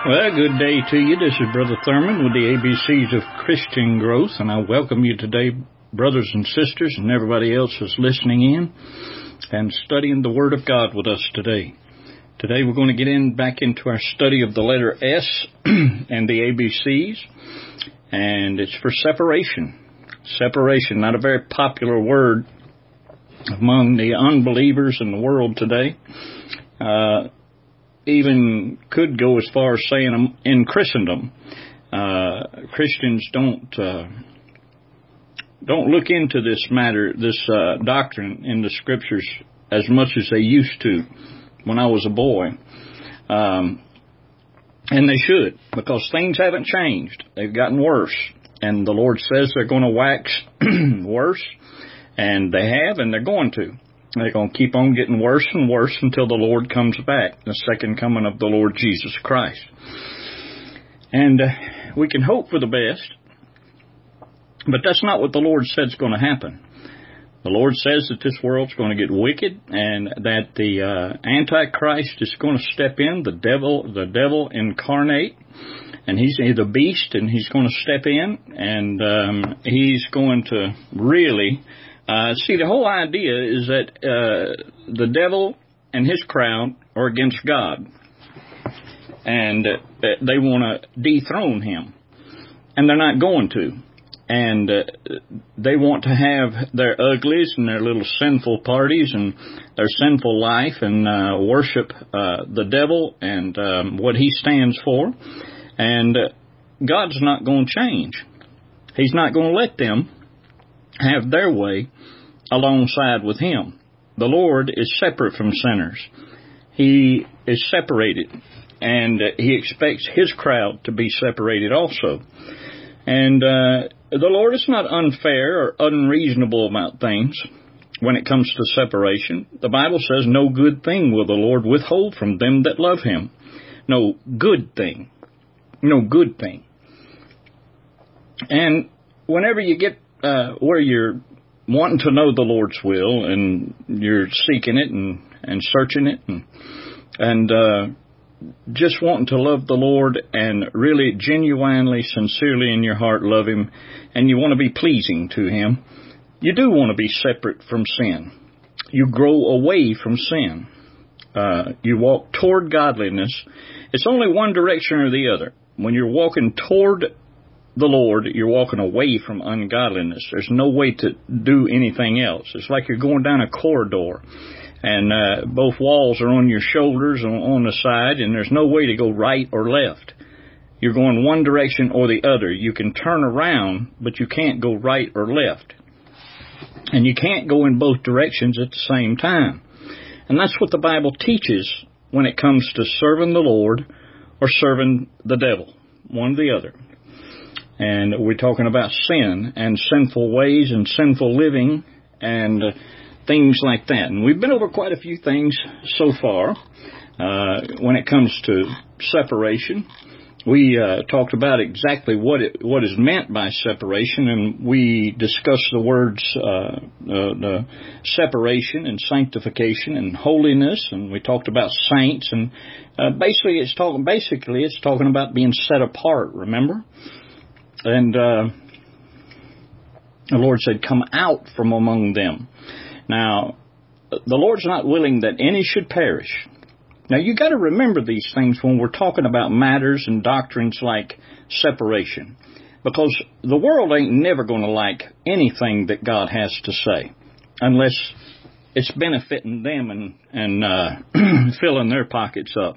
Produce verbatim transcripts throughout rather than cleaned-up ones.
Well, good day to you. This is Brother Thurman with the A B Cs of Christian Growth, and I welcome you today, brothers and sisters, and everybody else who's listening in and studying the Word of God with us today. Today we're going to get in back into our study of the letter S and the A B Cs, and it's for separation. Separation, not a very popular word among the unbelievers in the world today. Uh, even could go as far as saying in Christendom, uh, Christians don't uh, don't look into this matter, this uh, doctrine in the Scriptures as much as they used to when I was a boy. Um, and they should, because things haven't changed. They've gotten worse. And the Lord says they're going to wax worse. And they have, and they're going to. They're going to keep on getting worse and worse until the Lord comes back, the second coming of the Lord Jesus Christ. And uh, we can hope for the best, but that's not what the Lord said is going to happen. The Lord says that this world's going to get wicked, and that the uh, Antichrist is going to step in, the devil, the devil incarnate, and he's the beast, and he's going to step in, and um, he's going to really... Uh, see, the whole idea is that uh, the devil and his crowd are against God, and uh, they want to dethrone him, and they're not going to. And uh, they want to have their uglies and their little sinful parties and their sinful life and uh, worship uh, the devil and um, what he stands for. And uh, God's not going to change. He's not going to let them have their way alongside with him. The Lord is separate from sinners. He is separated, and uh, he expects his crowd to be separated also. And uh, the Lord is not unfair or unreasonable about things when it comes to separation. The Bible says no good thing will the Lord withhold from them that love him. No good thing. No good thing. And whenever you get Uh, where you're wanting to know the Lord's will, and you're seeking it and, and searching it and, and uh, just wanting to love the Lord and really genuinely, sincerely in your heart love him, and you want to be pleasing to him, you do want to be separate from sin. You grow away from sin. Uh, you walk toward godliness. It's only one direction or the other. When you're walking toward the Lord, you're walking away from ungodliness. There's no way to do anything else. It's like you're going down a corridor, and uh, both walls are on your shoulders and on the side, and there's no way to go right or left. You're going one direction or the other. You can turn around, but you can't go right or left. And you can't go in both directions at the same time. And that's what the Bible teaches when it comes to serving the Lord or serving the devil, one or the other. And we're talking about sin and sinful ways and sinful living and uh, things like that. And we've been over quite a few things so far uh, when it comes to separation. We uh, talked about exactly what it, what is meant by separation, and we discussed the words uh, uh, the separation and sanctification and holiness, and we talked about saints. And uh, basically, it's talking basically it's talking about being set apart. Remember. And uh, the Lord said, come out from among them. Now, the Lord's not willing that any should perish. Now, you got to remember these things when we're talking about matters and doctrines like separation. Because the world ain't never going to like anything that God has to say, unless it's benefiting them and, and uh, filling their pockets up.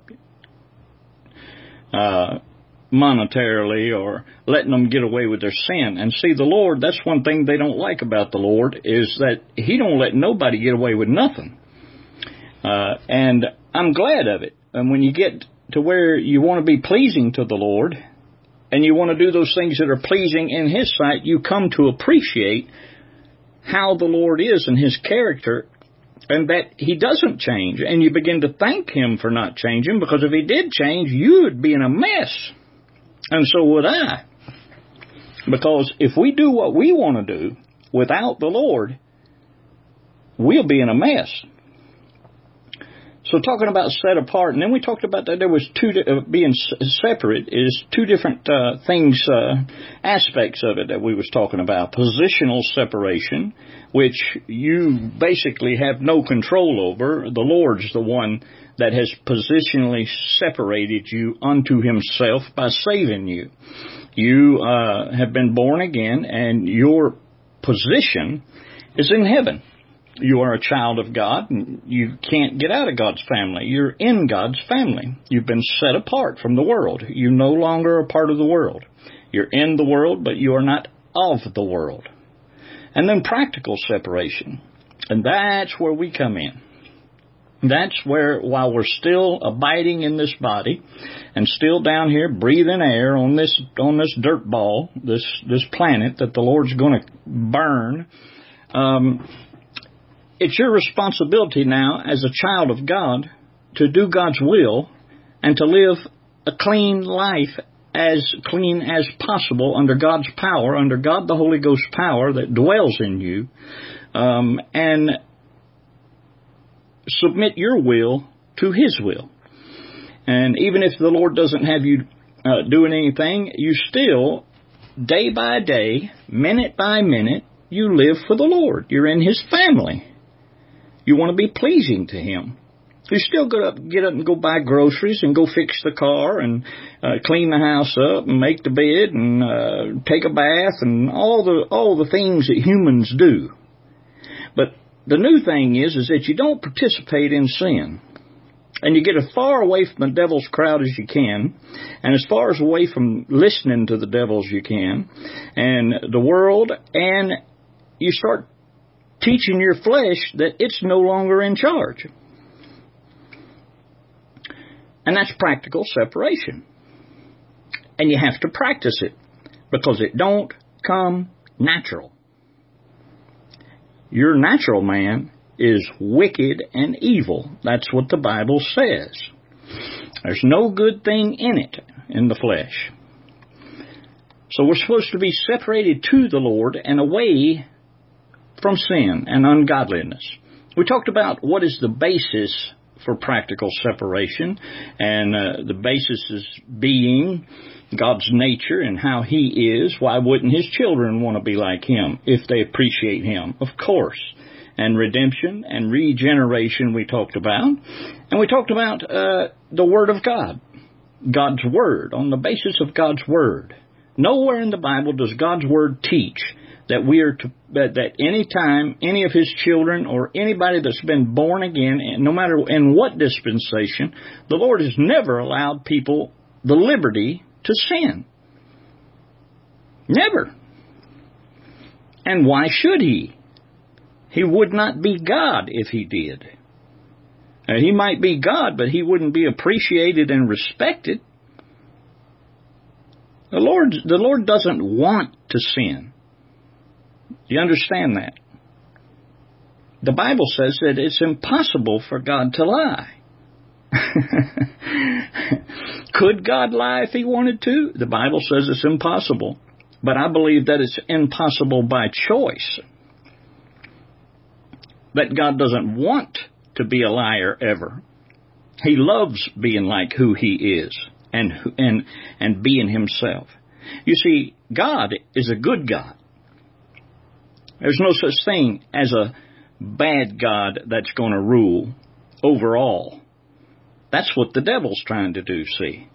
Uh monetarily, or letting them get away with their sin. And see, the Lord, that's one thing they don't like about the Lord, is that he don't let nobody get away with nothing. Uh, and I'm glad of it. And when you get to where you want to be pleasing to the Lord, and you want to do those things that are pleasing in his sight, you come to appreciate how the Lord is and his character, and that he doesn't change. And you begin to thank him for not changing, because if he did change, you would be in a mess. And so would I. Because if we do what we want to do without the Lord, we'll be in a mess. So talking about set apart, and then we talked about that there was two, uh, being separate is two different uh, things, uh, aspects of it that we was talking about. Positional separation, which you basically have no control over. The Lord's the one that has positionally separated you unto himself by saving you. You uh, have been born again, and your position is in heaven. You are a child of God, and you can't get out of God's family. You're in God's family. You've been set apart from the world. You no longer are a part of the world. You're in the world, but you are not of the world. And then practical separation. And that's where we come in. That's where, while we're still abiding in this body and still down here breathing air on this on this dirt ball, this this planet that the Lord's going to burn, um, it's your responsibility now as a child of God to do God's will and to live a clean life, as clean as possible under God's power, under God the Holy Ghost power that dwells in you, um, and submit your will to His will. And even if the Lord doesn't have you uh, doing anything, you still, day by day, minute by minute, you live for the Lord. You're in His family. You want to be pleasing to Him. You still get up, get up and go buy groceries and go fix the car and uh, clean the house up and make the bed and uh, take a bath and all the all the things that humans do. But the new thing is, is that you don't participate in sin. And you get as far away from the devil's crowd as you can, and as far as away from listening to the devil as you can, and the world, and you start teaching your flesh that it's no longer in charge. And that's practical separation. And you have to practice it, because it don't come natural. Your natural man is wicked and evil. That's what the Bible says. There's no good thing in it, in the flesh. So we're supposed to be separated to the Lord and away from sin and ungodliness. We talked about what is the basis for practical separation, and uh, the basis is being God's nature and how He is. Why wouldn't His children want to be like Him if they appreciate Him? Of course. And redemption and regeneration we talked about. And we talked about uh, the Word of God. God's Word, on the basis of God's Word. Nowhere in the Bible does God's Word teach that we are to, that, that any time any of His children or anybody that's been born again, no matter in what dispensation, the Lord has never allowed people the liberty to sin. Never. And why should He? He would not be God if He did. Now, He might be God, but He wouldn't be appreciated and respected. The Lord, the Lord doesn't want to sin. Do you understand that? The Bible says that it's impossible for God to lie. Could God lie if He wanted to? The Bible says it's impossible. But I believe that it's impossible by choice. That God doesn't want to be a liar ever. He loves being like who He is and and and being Himself. You see, God is a good God. There's no such thing as a bad God that's going to rule over all. That's what the devil's trying to do, see.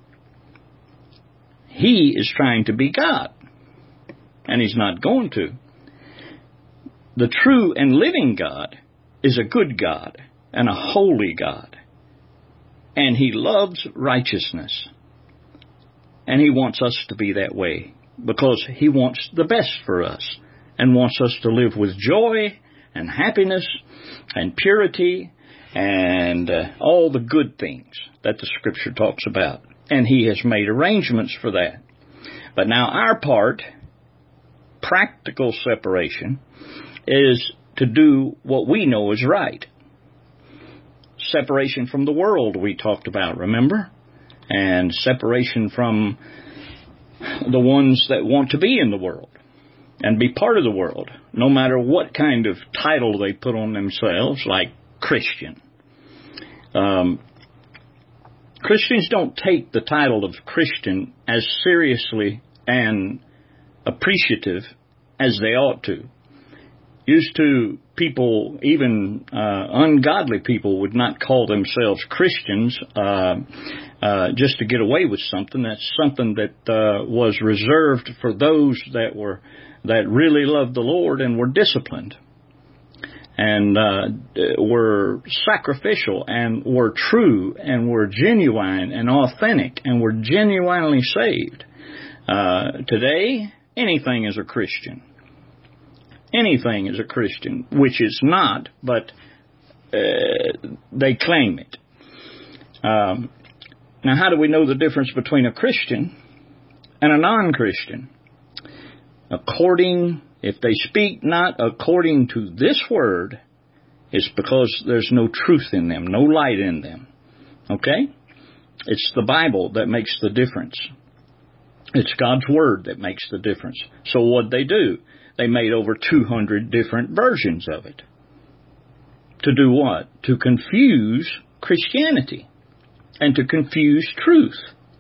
He is trying to be God, and he's not going to. The true and living God is a good God and a holy God, and He loves righteousness, and He wants us to be that way because He wants the best for us and wants us to live with joy and happiness and purity and uh, all the good things that the Scripture talks about. And He has made arrangements for that. But now our part, practical separation, is to do what we know is right. Separation from the world we talked about, remember? And separation from the ones that want to be in the world and be part of the world, no matter what kind of title they put on themselves, like Christian. Um, Christians don't take the title of Christian as seriously and appreciative as they ought to. Used to, people, even uh, ungodly people, would not call themselves Christians uh, uh, just to get away with something. That's something that uh, was reserved for those that were that really loved the Lord and were disciplined, and uh, were sacrificial, and were true, and were genuine and authentic, and were genuinely saved. Uh, today, anything is a Christian. Anything is a Christian, which is not, but uh, they claim it. Um, now, how do we know the difference between a Christian and a non-Christian? According, if they speak not according to this word, it's because there's no truth in them, no light in them. Okay? It's the Bible that makes the difference. It's God's Word that makes the difference. So what'd they do? They made over two hundred different versions of it. To do what? To confuse Christianity and to confuse truth.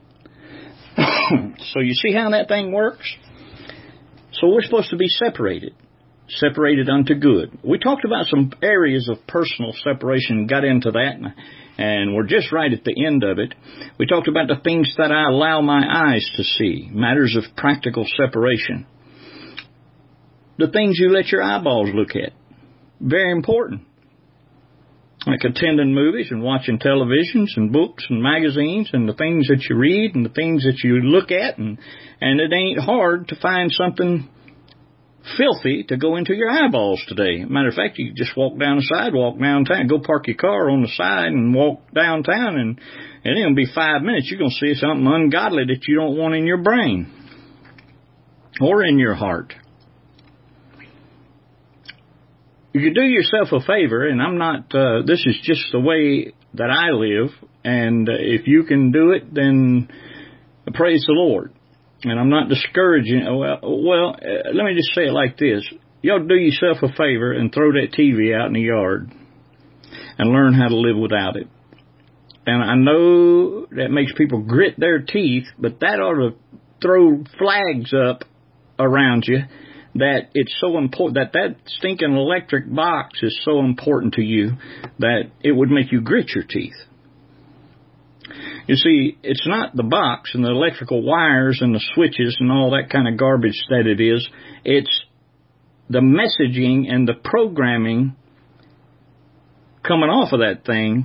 So you see how that thing works? So we're supposed to be separated. Separated unto good. We talked about some areas of personal separation, got into that, and we're just right at the end of it. We talked about the things that I allow my eyes to see, matters of practical separation. The things you let your eyeballs look at, very important. Like attending movies and watching televisions and books and magazines and the things that you read and the things that you look at, and, and it ain't hard to find something filthy to go into your eyeballs today. Matter of fact, you just walk down the sidewalk downtown, go park your car on the side and walk downtown, and it ain't going to be five minutes. You're going to see something ungodly that you don't want in your brain or in your heart. You could do yourself a favor, and I'm not, uh, this is just the way that I live, and uh, if you can do it, then praise the Lord. And I'm not discouraging. Well, well uh, let me just say it like this. You ought to do yourself a favor and throw that T V out in the yard and learn how to live without it. And I know that makes people grit their teeth, but that ought to throw flags up around you that it's so important, that that stinking electric box is so important to you that it would make you grit your teeth. You see, it's not the box and the electrical wires and the switches and all that kind of garbage that it is. It's the messaging and the programming coming off of that thing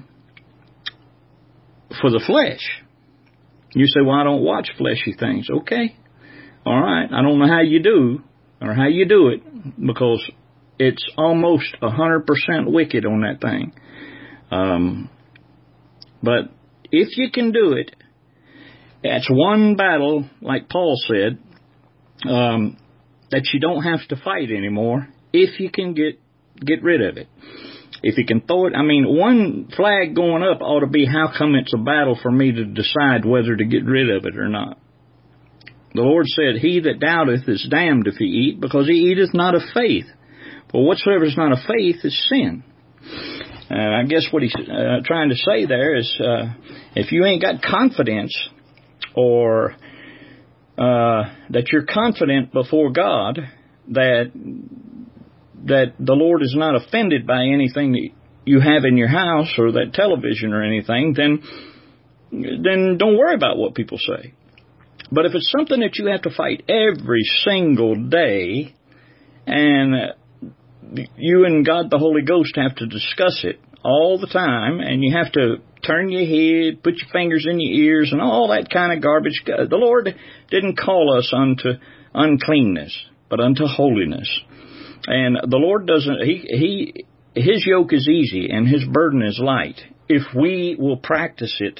for the flesh. You say, well, I don't watch fleshy things. Okay. All right. I don't know how you do or how you do it, because it's almost one hundred percent wicked on that thing. Um, but if you can do it, that's one battle, like Paul said, um, that you don't have to fight anymore if you can get get rid of it. If you can throw it, I mean, one flag going up ought to be, how come it's a battle for me to decide whether to get rid of it or not? The Lord said, he that doubteth is damned if he eat, because he eateth not of faith. For whatsoever is not of faith is sin. And I guess what he's uh, trying to say there is, uh, if you ain't got confidence, or uh, that you're confident before God that that the Lord is not offended by anything that you have in your house or that television or anything, then then don't worry about what people say. But if it's something that you have to fight every single day, and you and God the Holy Ghost have to discuss it all the time, and you have to turn your head, put your fingers in your ears, and all that kind of garbage, the Lord didn't call us unto uncleanness, but unto holiness. And the Lord doesn't, he, he, his yoke is easy and his burden is light if we will practice it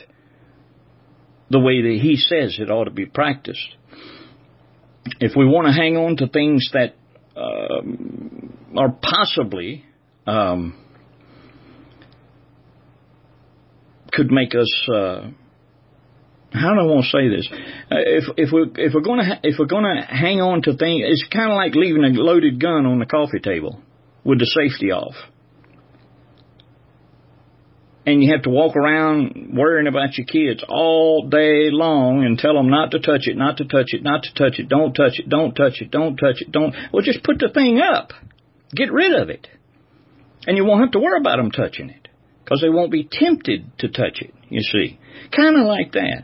the way that he says it ought to be practiced. If we want to hang on to things that um, are possibly um, could make us, uh, how do I want to say this? Uh, if if we if we're going to if we're going to hang on to things, it's kind of like leaving a loaded gun on the coffee table with the safety off. and you have to walk around worrying about your kids all day long and tell them not to touch it, not to touch it, not to touch it, don't touch it, don't touch it, don't touch it, don't. Well, just put the thing up. Get rid of it. And you won't have to worry about them touching it because they won't be tempted to touch it, you see. Kind of like that.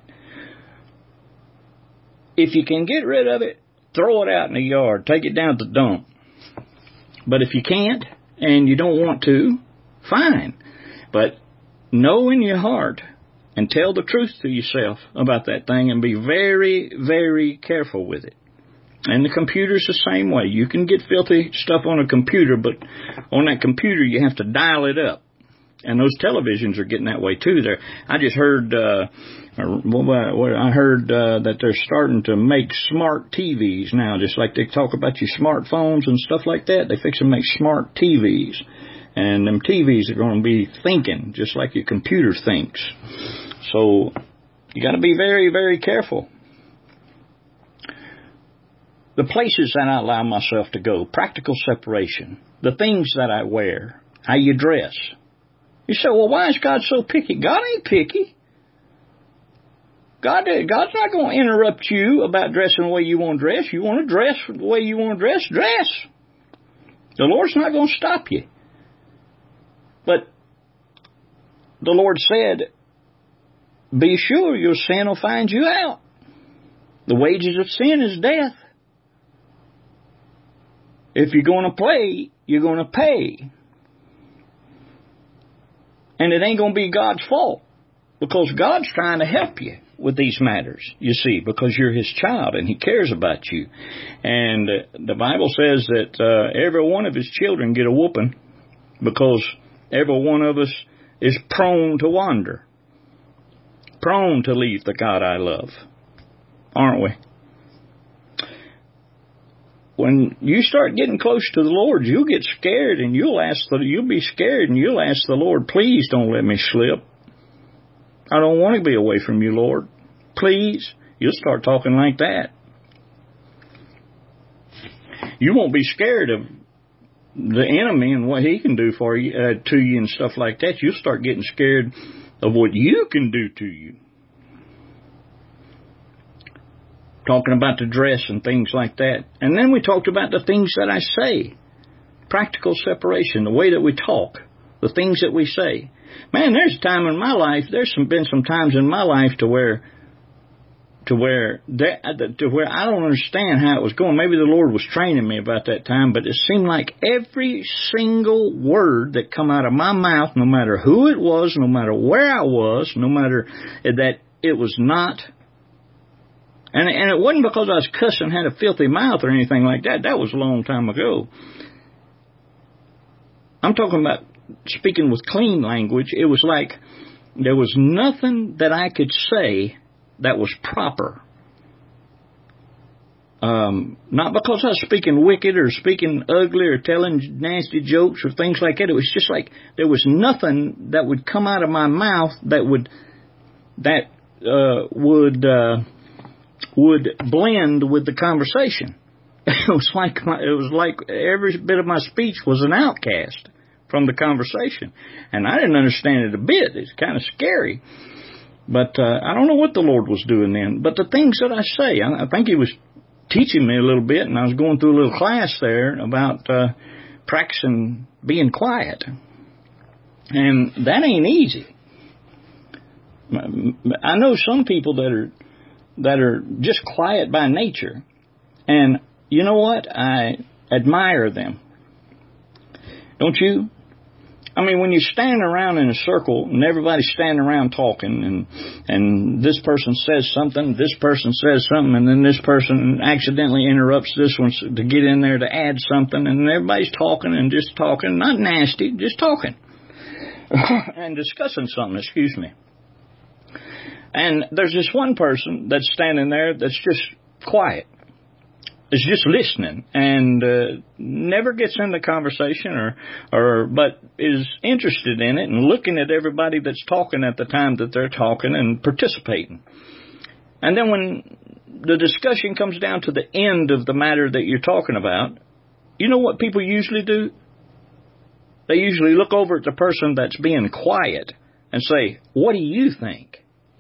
If you can get rid of it, throw it out in the yard. Take it down to the dump. But if you can't and you don't want to, fine. But know in your heart and tell the truth to yourself about that thing and be very, very careful with it. And the computer's the same way. You can get filthy stuff on a computer, but on that computer you have to dial it up. And those televisions are getting that way too. There, I just heard, uh, I heard uh, that they're starting to make smart T Vs now, just like they talk about your smartphones and stuff like that. They fix and make smart T Vs, and them T Vs are going to be thinking just like your computer thinks. So you got to be very, very careful. The places that I allow myself to go, practical separation, the things that I wear, how you dress. You say, well, why is God so picky? God ain't picky. God, God's not going to interrupt you about dressing the way you want to dress. You want to dress the way you want to dress, dress. The Lord's not going to stop you. But the Lord said, be sure your sin will find you out. The wages of sin is death. If you're going to play, you're going to pay. And it ain't going to be God's fault, because God's trying to help you with these matters, you see, because you're His child and He cares about you. And uh, the Bible says that uh, every one of His children get a whooping because every one of us is prone to wander, prone to leave the God I love, aren't we? When you start getting close to the Lord, you'll get scared and you'll ask the, you'll be scared and you'll ask the Lord, please don't let me slip. I don't want to be away from you, Lord. Please. You'll start talking like that. You won't be scared of the enemy and what he can do for you, uh, to you and stuff like that. You'll start getting scared of what you can do to you. Talking about the dress and things like that. And then we talked about the things that I say. Practical separation, the way that we talk, the things that we say. Man, there's a time in my life, there's some, been some times in my life to where, to where, that, to where I don't understand how it was going. Maybe the Lord was training me about that time, but it seemed like every single word that come out of my mouth, no matter who it was, no matter where I was, no matter that it was not. And, and it wasn't because I was cussing, had a filthy mouth or anything like that. That was a long time ago. I'm talking about speaking with clean language. It was like there was nothing that I could say that was proper. Um, not because I was speaking wicked or speaking ugly or telling nasty jokes or things like that. It was just like there was nothing that would come out of my mouth that would, that, uh, would, uh, would blend with the conversation. It was like my, it was like every bit of my speech was an outcast from the conversation, and I didn't understand it a bit. It's kind of scary, but uh, I don't know what the Lord was doing then. But the things that I say, I, I think He was teaching me a little bit, and I was going through a little class there about uh, practicing being quiet, and that ain't easy. I know some people that are that are just quiet by nature. And you know what? I admire them. Don't you? I mean, when you stand around in a circle and everybody's standing around talking and and this person says something, this person says something, and then this person accidentally interrupts this one to get in there to add something, and everybody's talking and just talking, not nasty, just talking and discussing something, excuse me. And there's this one person that's standing there that's just quiet. Is just listening and uh, never gets in the conversation or, or, but is interested in it and looking at everybody that's talking at the time that they're talking and participating. And then when the discussion comes down to the end of the matter that you're talking about, you know what people usually do? They usually look over at the person that's being quiet and say, what do you think?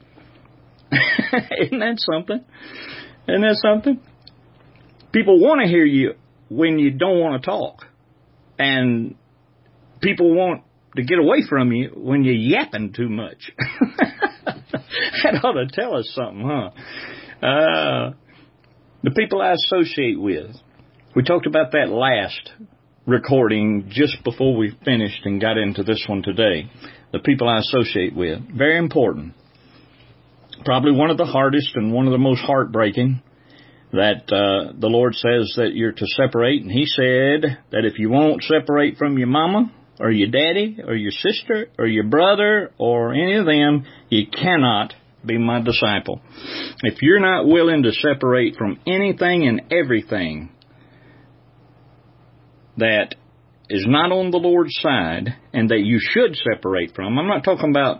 Isn't that something? Isn't that something? People want to hear you when you don't want to talk. And people want to get away from you when you're yapping too much. That ought to tell us something, huh? Uh, the people I associate with. We talked about that last recording just before we finished and got into this one today. The people I associate with. Very important. Probably one of the hardest and one of the most heartbreaking that uh, the Lord says that you're to separate. And He said that if you won't separate from your mama or your daddy or your sister or your brother or any of them, you cannot be my disciple. If you're not willing to separate from anything and everything that is not on the Lord's side and that you should separate from, I'm not talking about,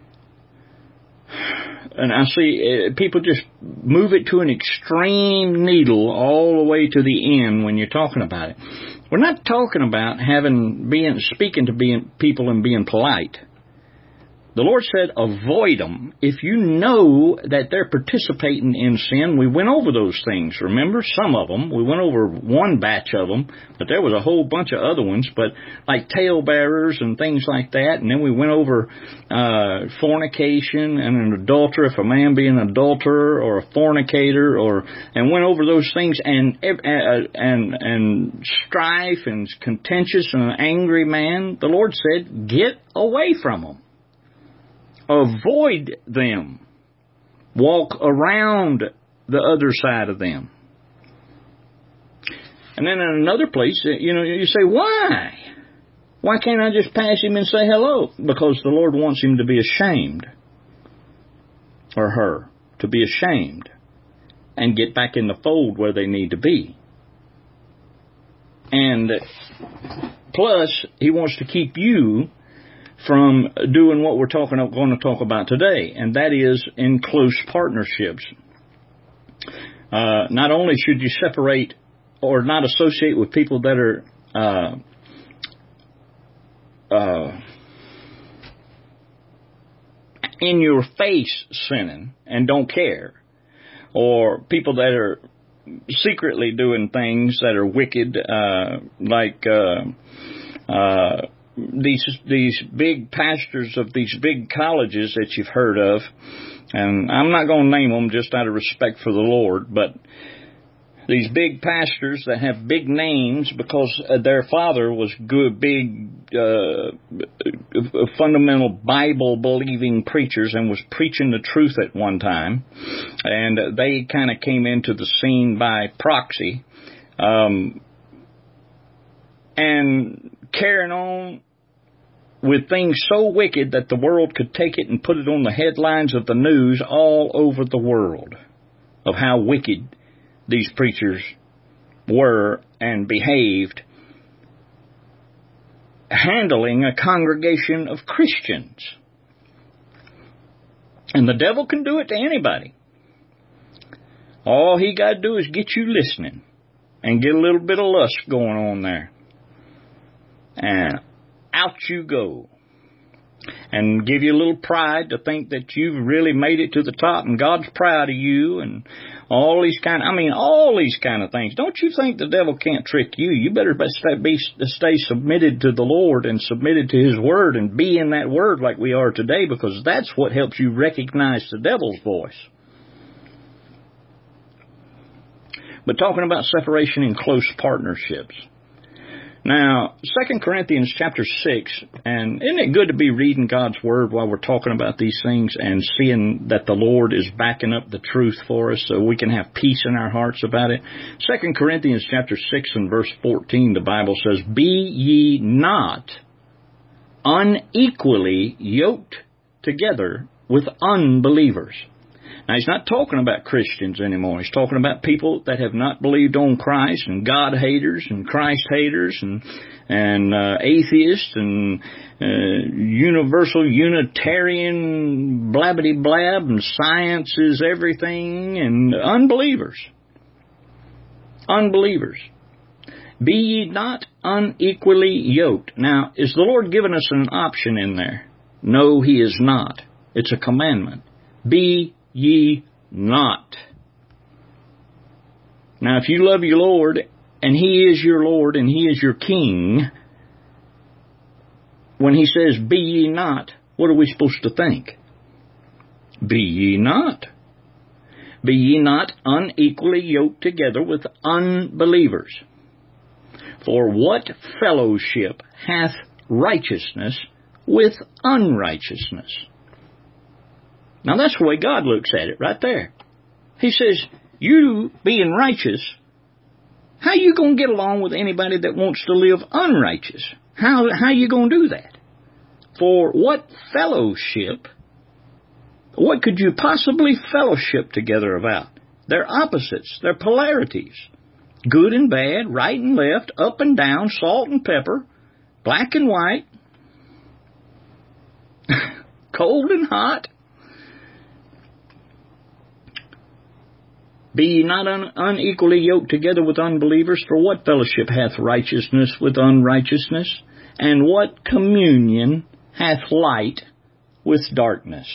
and I see uh, people just move it to an extreme needle all the way to the end when you're talking about it. We're not talking about having, being, speaking to being people and being polite. The Lord said, avoid them. If you know that they're participating in sin, we went over those things. Remember, some of them. We went over one batch of them, but there was a whole bunch of other ones, but like talebearers and things like that. And then we went over uh fornication and an adulterer, if a man be an adulterer or a fornicator, or and went over those things, and uh, and and strife and contentious and an angry man. The Lord said, get away from them. Avoid them. Walk around the other side of them. And then in another place, you know, you say, why? Why can't I just pass him and say hello? Because the Lord wants him to be ashamed. Or her. To be ashamed. And get back in the fold where they need to be. And plus, He wants to keep you from doing what we're talking going to talk about today, and that is in close partnerships. Uh, not only should you separate or not associate with people that are uh, uh, in your face sinning and don't care, or people that are secretly doing things that are wicked, uh, like uh, uh, These these big pastors of these big colleges that you've heard of, and I'm not going to name them just out of respect for the Lord, but these big pastors that have big names because their father was good, big, uh, fundamental Bible-believing preachers and was preaching the truth at one time, and they kind of came into the scene by proxy, um, and carrying on with things so wicked that the world could take it and put it on the headlines of the news all over the world of how wicked these preachers were and behaved, handling a congregation of Christians. And the devil can do it to anybody. All he got to do is get you listening and get a little bit of lust going on there. And out you go. And give you a little pride to think that you've really made it to the top and God's proud of you and all these kind of, I mean, all these kind of things. Don't you think the devil can't trick you? You better be, stay submitted to the Lord and submitted to His Word and be in that Word like we are today, because that's what helps you recognize the devil's voice. But talking about separation in close partnerships. Now, Second Corinthians chapter six, and isn't it good to be reading God's Word while we're talking about these things and seeing that the Lord is backing up the truth for us so we can have peace in our hearts about it? Second Corinthians chapter six and verse fourteen, the Bible says, be ye not unequally yoked together with unbelievers. Now, he's not talking about Christians anymore. He's talking about people that have not believed on Christ, and God haters and Christ haters and and uh, atheists and uh, universal Unitarian blabbity blab and science is everything, and unbelievers. Unbelievers. Be ye not unequally yoked. Now, is the Lord giving us an option in there? No, he is not. It's a commandment. Be ye not. Now, if you love your Lord, and he is your Lord, and he is your King, when he says, be ye not, what are we supposed to think? Be ye not. Be ye not unequally yoked together with unbelievers. For what fellowship hath righteousness with unrighteousness? Now that's the way God looks at it right there. He says, you being righteous, how you going to get along with anybody that wants to live unrighteous? How how you going to do that? For what fellowship, what could you possibly fellowship together about? They're opposites. They're polarities. Good and bad, right and left, up and down, salt and pepper, black and white, cold and hot. Be ye not un- unequally yoked together with unbelievers, for what fellowship hath righteousness with unrighteousness? And what communion hath light with darkness?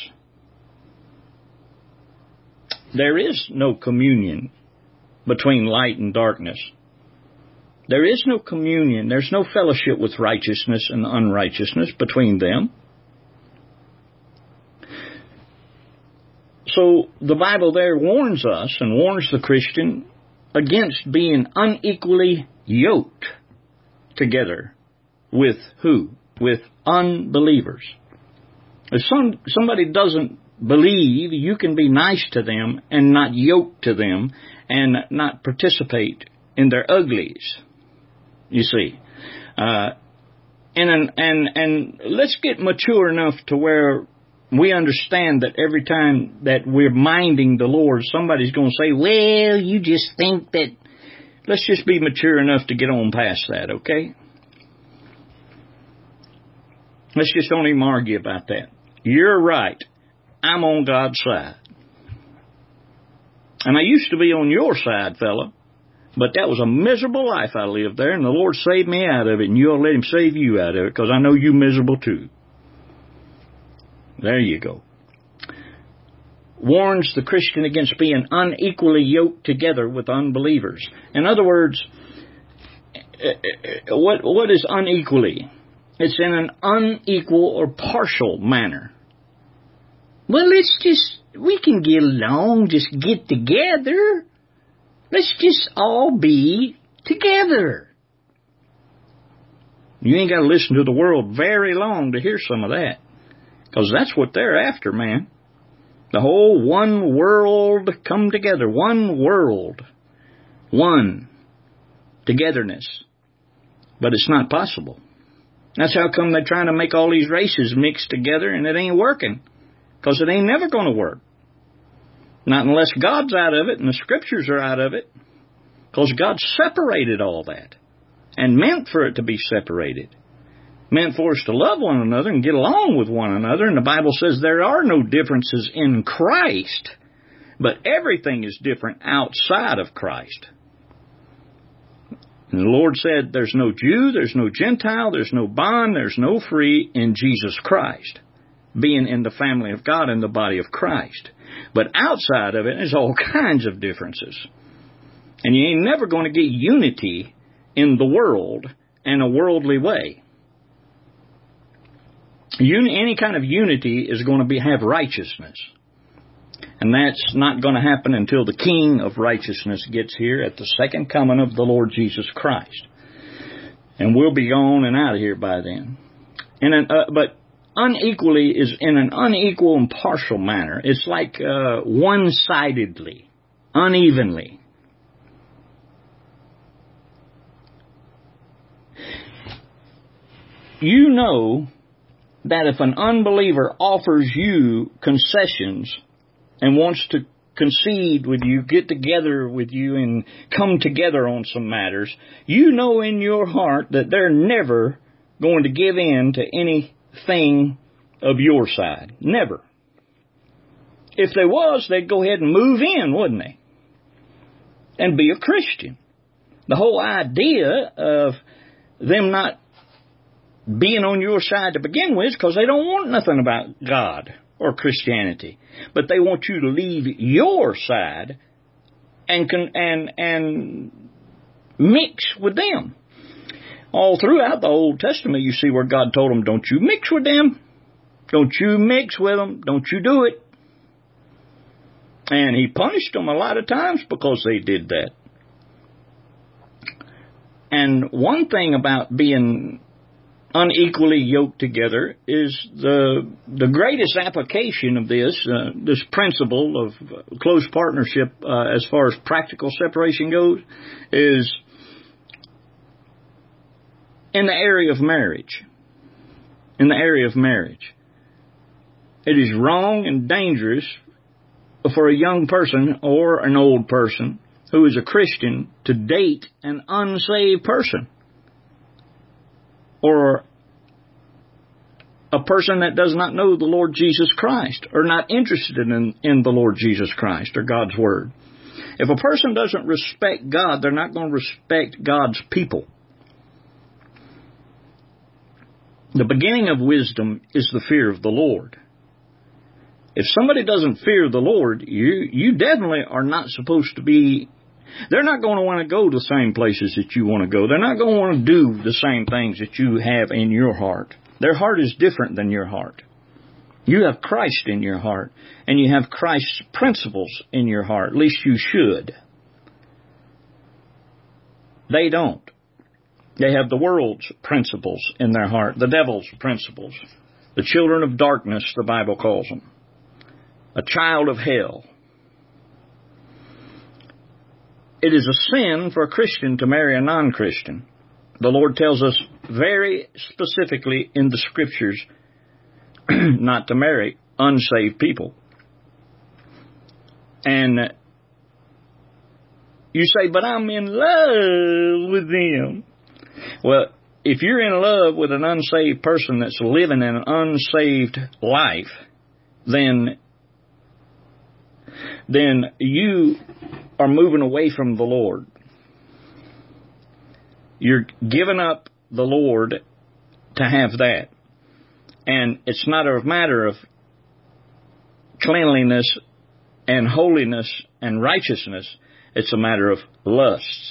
There is no communion between light and darkness. There is no communion. There's no fellowship with righteousness and unrighteousness between them. So the Bible there warns us and warns the Christian against being unequally yoked together with who? With unbelievers. If some, somebody doesn't believe, you can be nice to them and not yoke to them and not participate in their uglies. You see. Uh, and, and, and let's get mature enough to where we understand that every time that we're minding the Lord, somebody's going to say, well, you just think that. Let's just be mature enough to get on past that, okay? Let's just don't even argue about that. You're right. I'm on God's side. And I used to be on your side, fella, but that was a miserable life I lived there, and the Lord saved me out of it, and you'll let Him save you out of it, because I know you're miserable too. There you go. Warns the Christian against being unequally yoked together with unbelievers. In other words, what what is unequally? It's in an unequal or partial manner. Well, let's just, we can get along, just get together. Let's just all be together. You ain't got to listen to the world very long to hear some of that. Because that's what they're after, man. The whole one world come together. One world. One. Togetherness. But it's not possible. That's how come they're trying to make all these races mixed together and it ain't working. Because it ain't never going to work. Not unless God's out of it and the Scriptures are out of it. Because God separated all that. And meant for it to be separated. Meant for us to love one another and get along with one another. And the Bible says there are no differences in Christ. But everything is different outside of Christ. And the Lord said there's no Jew, there's no Gentile, there's no bond, there's no free in Jesus Christ. Being in the family of God in the body of Christ. But outside of it, there's all kinds of differences. And you ain't never going to get unity in the world in a worldly way. Uni- any kind of unity is going to be have righteousness. And that's not going to happen until the King of righteousness gets here at the second coming of the Lord Jesus Christ. And we'll be gone and out of here by then. And an, uh, but unequally is in an unequal and partial manner. It's like uh, one-sidedly, unevenly. You know that if an unbeliever offers you concessions and wants to concede with you, get together with you and come together on some matters, you know in your heart that they're never going to give in to anything of your side. Never. If there was, they'd go ahead and move in, wouldn't they? And be a Christian. The whole idea of them not being on your side to begin with because they don't want nothing about God or Christianity. But they want you to leave your side and con- and and mix with them. All throughout the Old Testament, you see where God told them, don't you mix with them. Don't you mix with them. Don't you do it. And he punished them a lot of times because they did that. And one thing about being unequally yoked together is the the greatest application of this, uh, this principle of close partnership uh, as far as practical separation goes, is in the area of marriage. In the area of marriage. It is wrong and dangerous for a young person or an old person who is a Christian to date an unsaved person or a person that does not know the Lord Jesus Christ or not interested in, in the Lord Jesus Christ or God's Word. If a person doesn't respect God, they're not going to respect God's people. The beginning of wisdom is the fear of the Lord. If somebody doesn't fear the Lord, you you definitely are not supposed to be. They're not going to want to go to the same places that you want to go. They're not going to want to do the same things that you have in your heart. Their heart is different than your heart. You have Christ in your heart, and you have Christ's principles in your heart. At least you should. They don't. They have the world's principles in their heart, the devil's principles. The children of darkness, the Bible calls them. A child of hell. It is a sin for a Christian to marry a non-Christian. The Lord tells us very specifically in the Scriptures not to marry unsaved people. And you say, but I'm in love with them. Well, if you're in love with an unsaved person that's living an unsaved life, then, then you are moving away from the Lord. You're giving up the Lord to have that. And it's not a matter of cleanliness and holiness and righteousness. It's a matter of lust.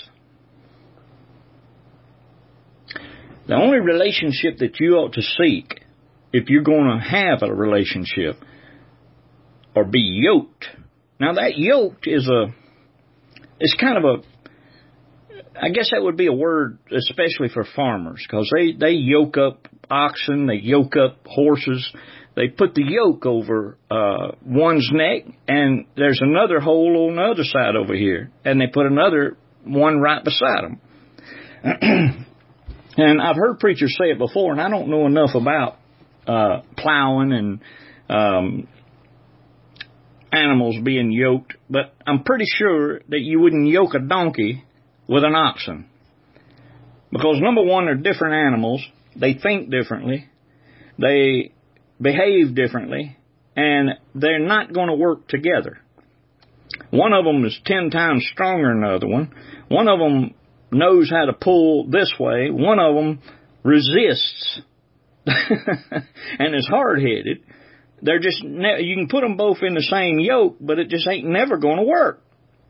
The only relationship that you ought to seek, if you're going to have a relationship or be yoked. Now that yoked is a, it's kind of a, I guess that would be a word especially for farmers, because they, they yoke up oxen, they yoke up horses, they put the yoke over uh, one's neck, and there's another hole on the other side over here, and they put another one right beside them. And I've heard preachers say it before, and I don't know enough about uh, plowing and um, animals being yoked, but I'm pretty sure that you wouldn't yoke a donkey with an oxen. Because number one, they're different animals. They think differently. They behave differently. And they're not going to work together. One of them is ten times stronger than the other one. One of them knows how to pull this way. One of them resists and is hard-headed. They're just, ne- you can put them both in the same yoke, but it just ain't never going to work.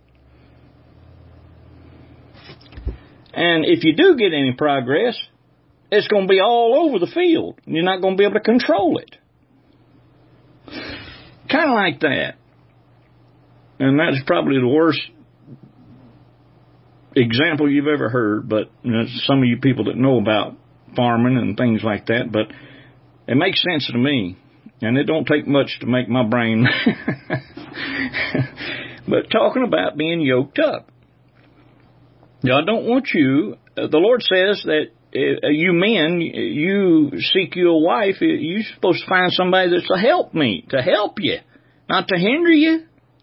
And if you do get any progress, it's going to be all over the field. You're not going to be able to control it. Kind of like that. And that's probably the worst example you've ever heard, but you know, some of you people that know about farming and things like that, but it makes sense to me, and it don't take much to make my brain. But talking about being yoked up. Now, I don't want you, uh, the Lord says that uh, you men, you seek you a wife, you're supposed to find somebody that's a helpmeet, to help you, not to hinder you.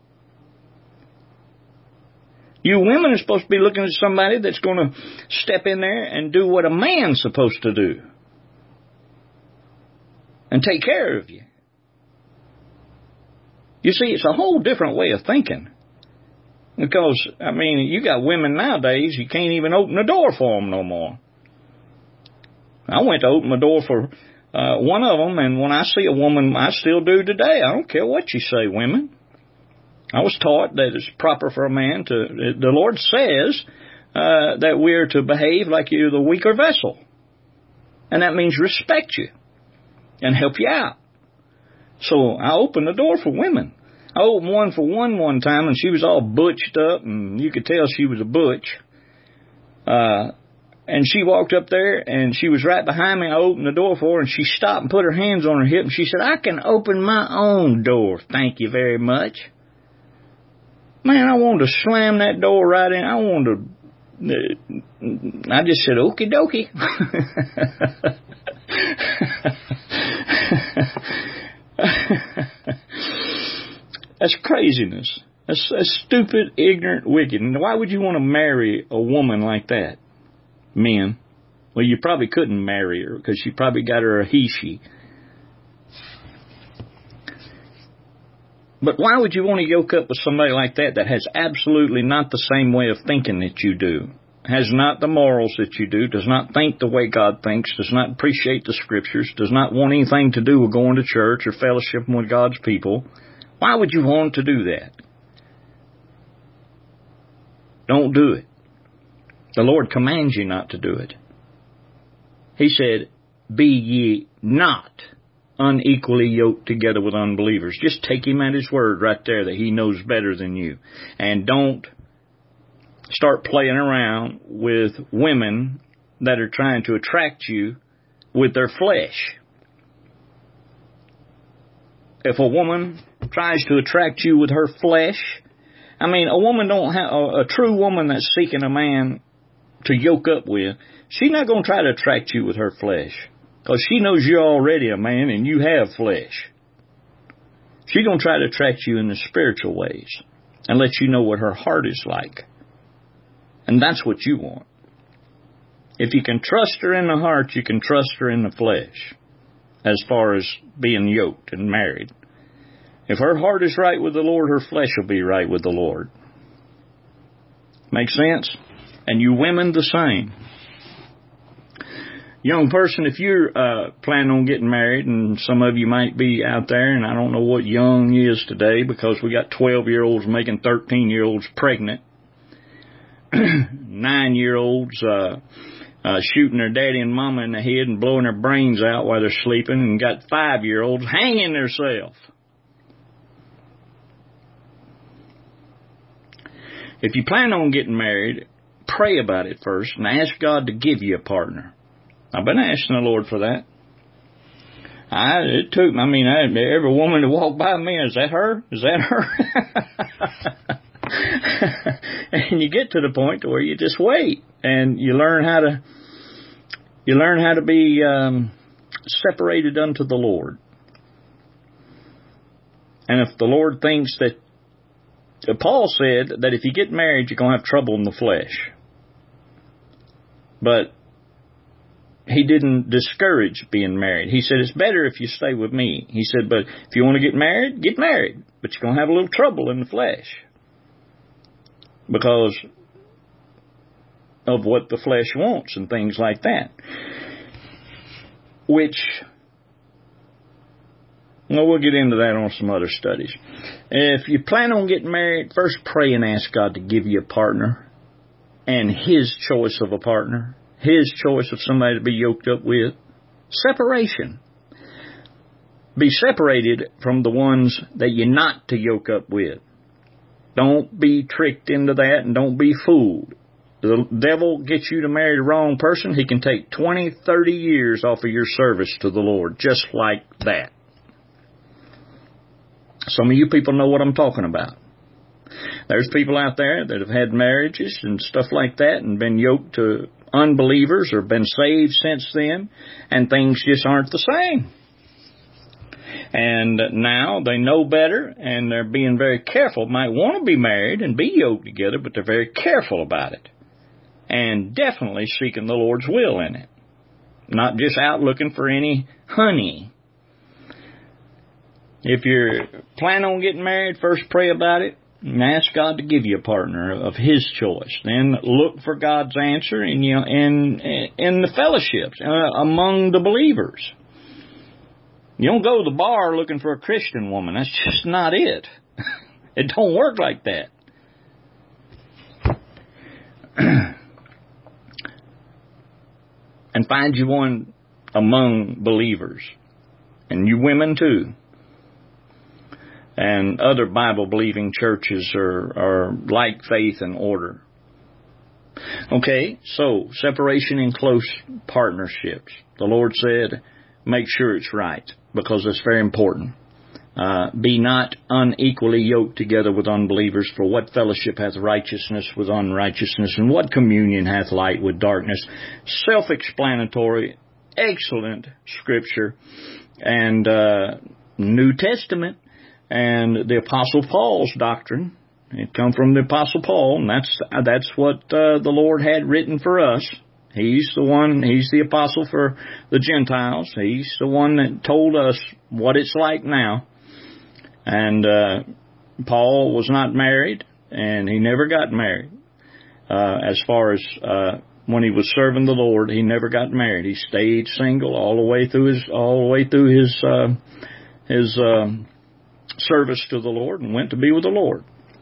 You women are supposed to be looking at somebody that's going to step in there and do what a man's supposed to do. And take care of you. You see, it's a whole different way of thinking. Because, I mean, you got women nowadays, you can't even open the door for them no more. I went to open the door for uh, one of them, and when I see a woman, I still do today. I don't care what you say, women. I was taught that it's proper for a man to, the Lord says uh, that we're to behave like you're the weaker vessel. And that means respect you and help you out. So I opened the door for women. I opened one for one one time, and she was all butched up, and you could tell she was a butch. Uh, and she walked up there, and she was right behind me. I opened the door for her, and she stopped and put her hands on her hip, and she said, "I can open my own door. Thank you very much." Man, I wanted to slam that door right in. I wanted to, I just said, "Okie dokie." That's craziness. That's, that's stupid, ignorant, wicked. And why would you want to marry a woman like that? Men. Well, you probably couldn't marry her because you probably got her a he-she. But why would you want to yoke up with somebody like that that has absolutely not the same way of thinking that you do, has not the morals that you do, does not think the way God thinks, does not appreciate the Scriptures, does not want anything to do with going to church or fellowshipping with God's people? Why would you want to do that? Don't do it. The Lord commands you not to do it. He said, "Be ye not unequally yoked together with unbelievers." Just take him at his word right there that he knows better than you. And don't start playing around with women that are trying to attract you with their flesh. If a woman tries to attract you with her flesh, I mean, a woman don't have, a, a true woman that's seeking a man to yoke up with, she's not going to try to attract you with her flesh. Because she knows you're already a man and you have flesh. She's going to try to attract you in the spiritual ways and let you know what her heart is like. And that's what you want. If you can trust her in the heart, you can trust her in the flesh as far as being yoked and married. If her heart is right with the Lord, her flesh will be right with the Lord. Make sense? And you women the same. Young person, if you're uh, planning on getting married, and some of you might be out there, and I don't know what young is today because we got twelve-year-olds making thirteen-year-olds pregnant. Nine-year-olds uh, uh, shooting their daddy and mama in the head and blowing their brains out while they're sleeping, and got five-year-olds hanging themselves. If you plan on getting married, pray about it first and ask God to give you a partner. I've been asking the Lord for that. I, it took, I mean, I, every woman that walked by me, is that her? Is that her? And you get to the point to where you just wait and you learn how to, you learn how to be um, separated unto the Lord. And if the Lord thinks that, Paul said that if you get married, you're going to have trouble in the flesh. But he didn't discourage being married. He said, it's better if you stay with me. He said, but if you want to get married, get married. But you're going to have a little trouble in the flesh. Because of what the flesh wants and things like that. Which, well, we'll get into that on some other studies. If you plan on getting married, first pray and ask God to give you a partner. And His choice of a partner. His choice of somebody to be yoked up with. Separation. Be separated from the ones that you're not to yoke up with. Don't be tricked into that and don't be fooled. The devil gets you to marry the wrong person, he can take twenty, thirty years off of your service to the Lord, just like that. Some of you people know what I'm talking about. There's people out there that have had marriages and stuff like that and been yoked to unbelievers or been saved since then, and things just aren't the same. And now they know better, and they're being very careful. Might want to be married and be yoked together, but they're very careful about it. And definitely seeking the Lord's will in it. Not just out looking for any honey. If you're planning on getting married, first pray about it. And ask God to give you a partner of His choice. Then look for God's answer in you know, in in the fellowships uh, among the believers. You don't go to the bar looking for a Christian woman. That's just not it. It don't work like that. And find you one among believers, and you women too. And other Bible-believing churches are, are like Faith and Order. Okay, so separation in close partnerships. The Lord said, make sure it's right, because it's very important. Uh, be not unequally yoked together with unbelievers, for what fellowship hath righteousness with unrighteousness, and what communion hath light with darkness? Self-explanatory, excellent scripture, and uh, New Testament. And the Apostle Paul's doctrine, it come from the Apostle Paul, and that's that's what uh, the Lord had written for us. He's the one, he's the apostle for the Gentiles. He's the one that told us what it's like now. And uh, Paul was not married, and he never got married. Uh, as far as uh, when he was serving the Lord, he never got married. He stayed single all the way through his all the way through his uh, his. Uh, service to the Lord, and went to be with the Lord.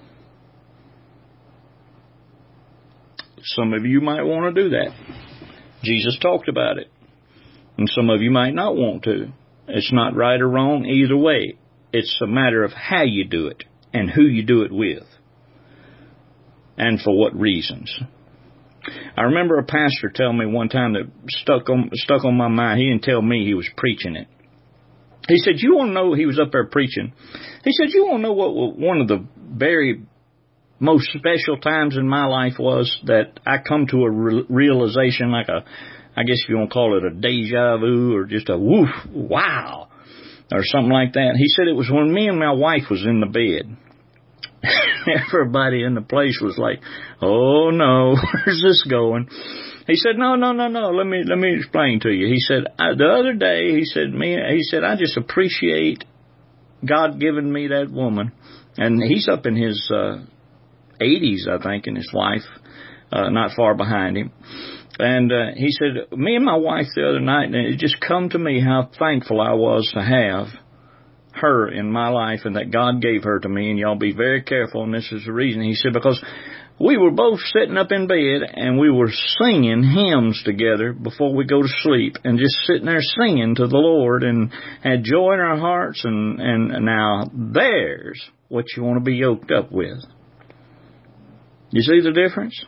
Some of you might want to do that. Jesus talked about it. And some of you might not want to. It's not right or wrong either way. It's a matter of how you do it and who you do it with and for what reasons. I remember a pastor telling me one time that stuck on stuck on my mind. He didn't tell me he was preaching it. He said, you want to know, he was up there preaching. He said, you want to know what one of the very most special times in my life was, that I come to a re- realization, like a, I guess if you want to call it a deja vu or just a woof, wow, or something like that. He said it was when me and my wife was in the bed. Everybody in the place was like, oh no, where's this going? He said, no, no, no, no, let me, let me explain to you. He said, I, the other day, he said, me, he said, I just appreciate God giving me that woman. And he's up in his, uh, eighties, I think, and his wife, uh, not far behind him. And, uh, he said, me and my wife the other night, and it just come to me how thankful I was to have her in my life, and that God gave her to me. And y'all be very careful, and this is the reason. He said, because we were both sitting up in bed, and we were singing hymns together before we go to sleep, and just sitting there singing to the Lord, and had joy in our hearts. And, and now there's what you want to be yoked up with. You see the difference?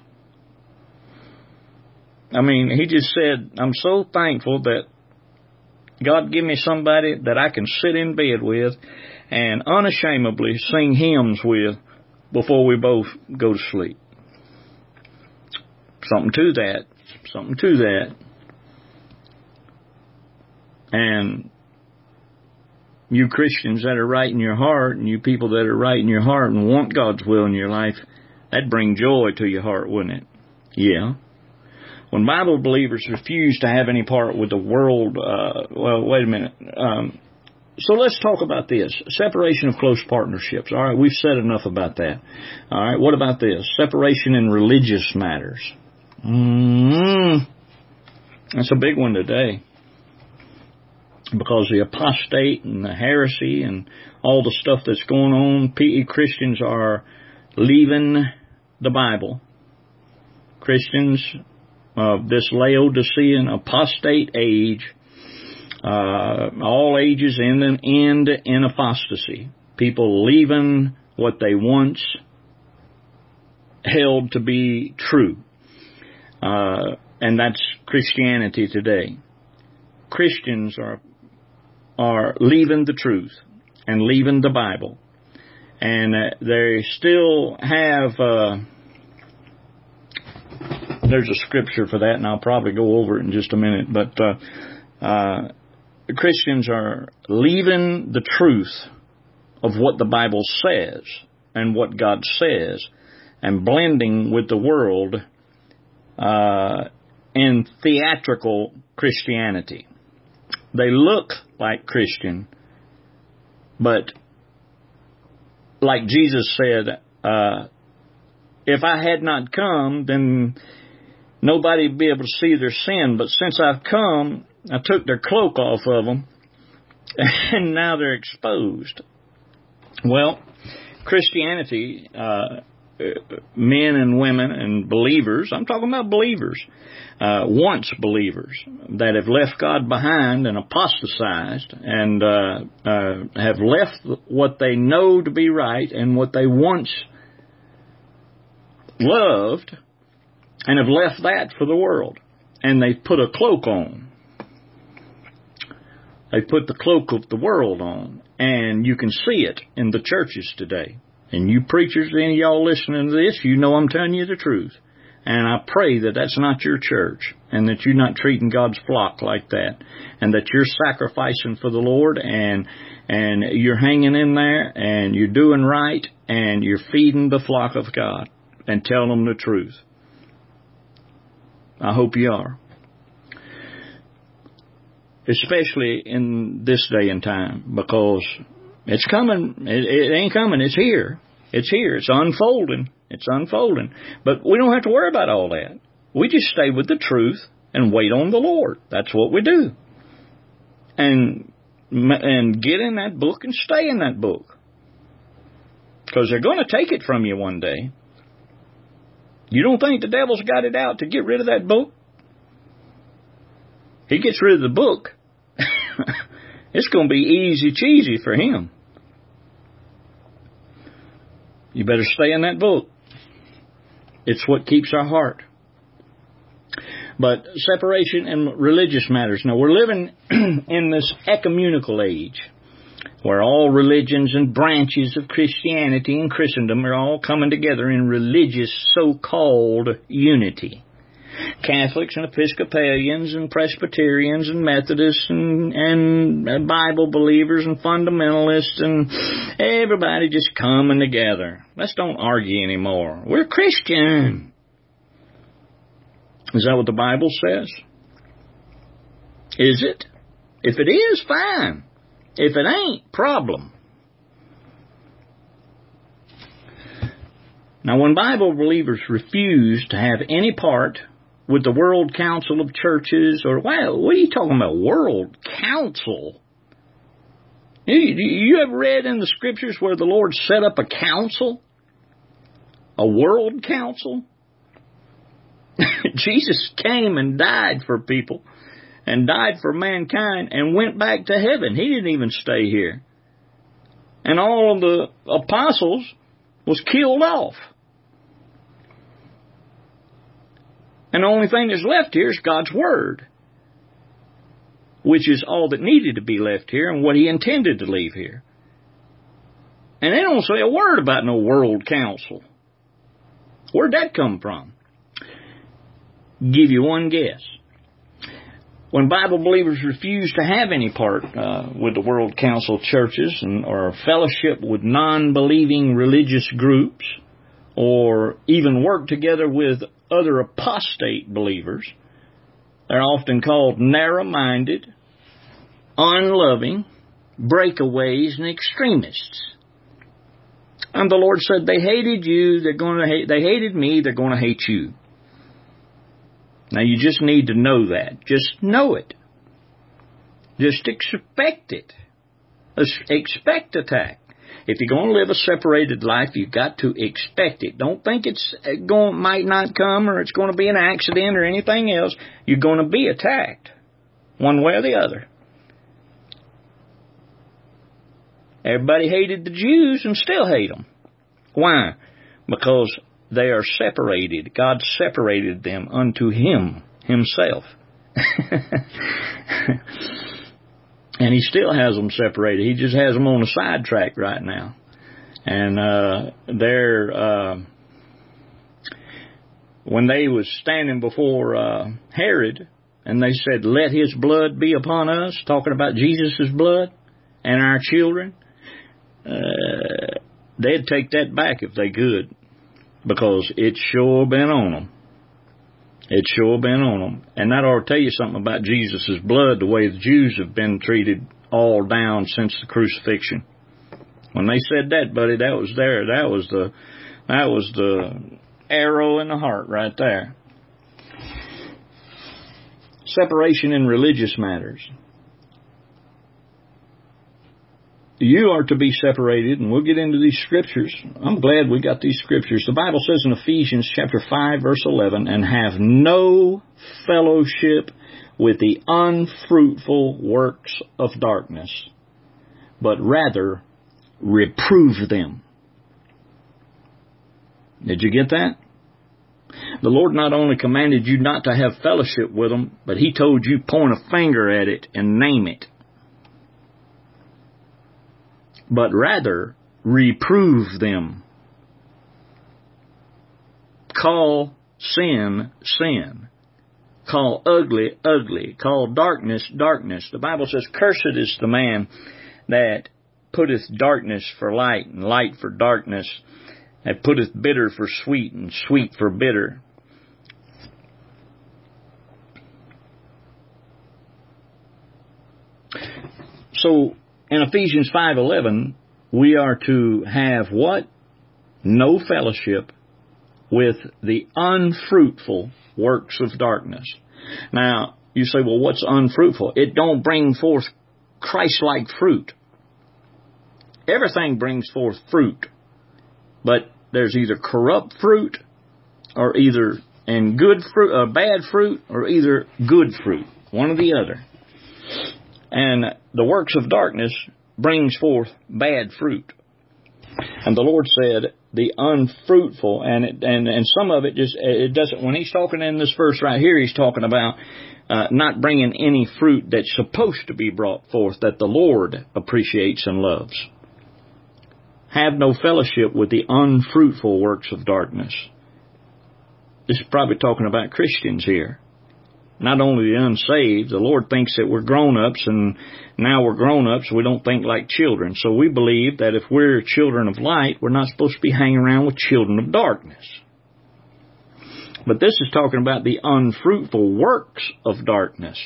I mean, he just said, I'm so thankful that God give me somebody that I can sit in bed with and unashamedly sing hymns with before we both go to sleep. Something to that. Something to that. And you Christians that are right in your heart, and you people that are right in your heart and want God's will in your life, that'd bring joy to your heart, wouldn't it? Yeah. When Bible believers refuse to have any part with the world, uh, well, wait a minute. Um, so let's talk about this. Separation of close partnerships. All right, we've said enough about that. All right, what about this? Separation in religious matters. Mm-hmm. That's a big one today. Because the apostate and the heresy and all the stuff that's going on, P E Christians are leaving the Bible. Christians of this Laodicean apostate age, uh, all ages end and end in apostasy. People leaving what they once held to be true. Uh, and that's Christianity today. Christians are are leaving the truth and leaving the Bible. And uh, they still have, uh, there's a scripture for that, and I'll probably go over it in just a minute, but uh, uh, Christians are leaving the truth of what the Bible says and what God says, and blending with the world uh, in theatrical Christianity. They look like Christian, but like Jesus said, uh, if I had not come, then nobody would be able to see their sin. But since I've come, I took their cloak off of them, and now they're exposed. Well, Christianity, uh, men and women and believers, I'm talking about believers, uh, once believers that have left God behind and apostatized and uh, uh, have left what they know to be right and what they once loved and have left that for the world. And they put a cloak on. They put the cloak of the world on. And you can see it in the churches today. And you preachers, any of y'all listening to this, you know I'm telling you the truth. And I pray that that's not your church, and that you're not treating God's flock like that, and that you're sacrificing for the Lord, and and you're hanging in there, and you're doing right, and you're feeding the flock of God, and telling them the truth. I hope you are. Especially in this day and time, because it's coming. It, it ain't coming. It's here. It's here. It's unfolding. It's unfolding. But we don't have to worry about all that. We just stay with the truth and wait on the Lord. That's what we do. And and get in that book and stay in that book. Because they're going to take it from you one day. You don't think the devil's got it out to get rid of that book? He gets rid of the book. It's going to be easy cheesy for him. You better stay in that book. It's what keeps our heart. But separation in religious matters. Now, we're living in this ecumenical age where all religions and branches of Christianity and Christendom are all coming together in religious so-called unity. Catholics and Episcopalians and Presbyterians and Methodists and, and Bible believers and fundamentalists and everybody just coming together. Let's don't argue anymore. We're Christian. Is that what the Bible says? Is it? If it is, fine. If it ain't, problem. Now, when Bible believers refuse to have any part with the World Council of Churches, or, wow, what are you talking about, World Council? You, you ever read in the Scriptures where the Lord set up a council? A world council? Jesus came and died for people, and died for mankind, and went back to heaven. He didn't even stay here. And all of the apostles was killed off. And the only thing that's left here is God's Word, which is all that needed to be left here and what He intended to leave here. And they don't say a word about no world council. Where'd that come from? Give you one guess. When Bible believers refuse to have any part uh, with the World Council of Churches and, or fellowship with non-believing religious groups, or even work together with other apostate believers, they're often called narrow-minded, unloving, breakaways, and extremists. And the Lord said, they hated you, they're going to hate, they hated me, they're going to hate you. Now, you just need to know that. Just know it. Just expect it. Expect attack. If you're going to live a separated life, you've got to expect it. Don't think it's going, might not come, or it's going to be an accident or anything else. You're going to be attacked, one way or the other. Everybody hated the Jews and still hate them. Why? Because they are separated. God separated them unto Him, Himself. And He still has them separated. He just has them on a sidetrack right now. And uh, they're, uh, when they was standing before uh, Herod, and they said, let His blood be upon us, talking about Jesus' blood and our children, uh, they'd take that back if they could, because it's sure been on them. It's sure been on them. And that ought to tell you something about Jesus' blood, the way the Jews have been treated all down since the crucifixion. When they said that, buddy, that was there. That was the That was the arrow in the heart right there. Separation in religious matters. You are to be separated, and we'll get into these scriptures. I'm glad we got these scriptures. The Bible says in Ephesians chapter five, verse eleven, and have no fellowship with the unfruitful works of darkness, but rather reprove them. Did you get that? The Lord not only commanded you not to have fellowship with them, but He told you point a finger at it and name it. But rather reprove them. Call sin, sin. Call ugly, ugly. Call darkness, darkness. The Bible says, cursed is the man that putteth darkness for light, and light for darkness, that putteth bitter for sweet, and sweet for bitter. So, in Ephesians five eleven, we are to have what? No fellowship with the unfruitful works of darkness. Now, you say, well, what's unfruitful? It don't bring forth Christ-like fruit. Everything brings forth fruit, but there's either corrupt fruit or either and good fruit, uh, bad fruit, or either good fruit, one or the other. And the works of darkness brings forth bad fruit. And the Lord said, the unfruitful, and it, and and some of it just it doesn't. When He's talking in this verse right here, He's talking about uh, not bringing any fruit that's supposed to be brought forth that the Lord appreciates and loves. Have no fellowship with the unfruitful works of darkness. This is probably talking about Christians here. Not only the unsaved. The Lord thinks that we're grown-ups, and now we're grown-ups, we don't think like children. So we believe that if we're children of light, we're not supposed to be hanging around with children of darkness. But this is talking about the unfruitful works of darkness.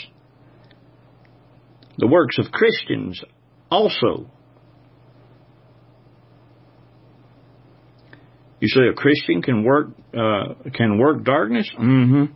The works of Christians also. You say a Christian can work uh, can work darkness? Mm-hmm.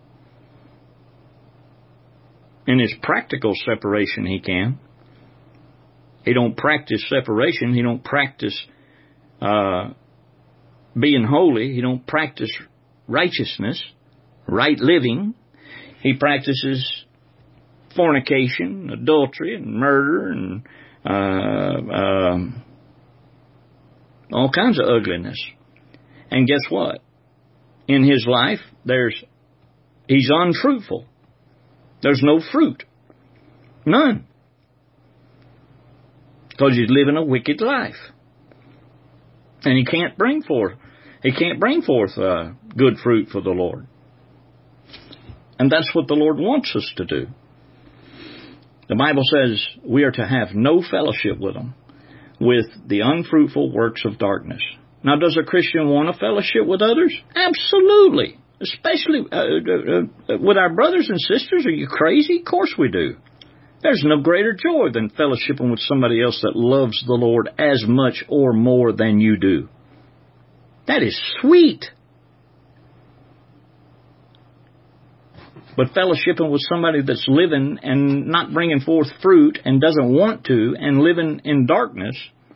In his practical separation, he can. He don't practice separation. He don't practice uh, being holy. He don't practice righteousness, right living. He practices fornication, adultery, and murder, and uh, uh, all kinds of ugliness. And guess what? In his life, there's he's unfruitful. There's no fruit. None. Because he's living a wicked life. And he can't bring forth, he can't bring forth uh, good fruit for the Lord. And that's what the Lord wants us to do. The Bible says we are to have no fellowship with them, with the unfruitful works of darkness. Now, does a Christian want a fellowship with others? Absolutely. Especially uh, uh, uh, with our brothers and sisters. Are you crazy? Of course we do. There's no greater joy than fellowshipping with somebody else that loves the Lord as much or more than you do. That is sweet. But fellowshipping with somebody that's living and not bringing forth fruit and doesn't want to and living in darkness,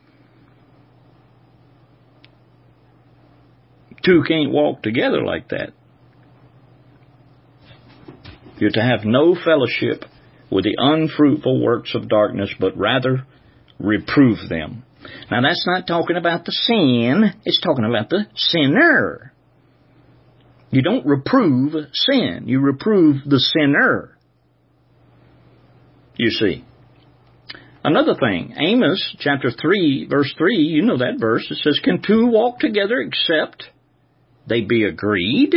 two can't walk together like that. You're to have no fellowship with the unfruitful works of darkness, but rather reprove them. Now, that's not talking about the sin. It's talking about the sinner. You don't reprove sin. You reprove the sinner. You see. Another thing, Amos chapter three, verse three, you know that verse. It says, can two walk together except they be agreed?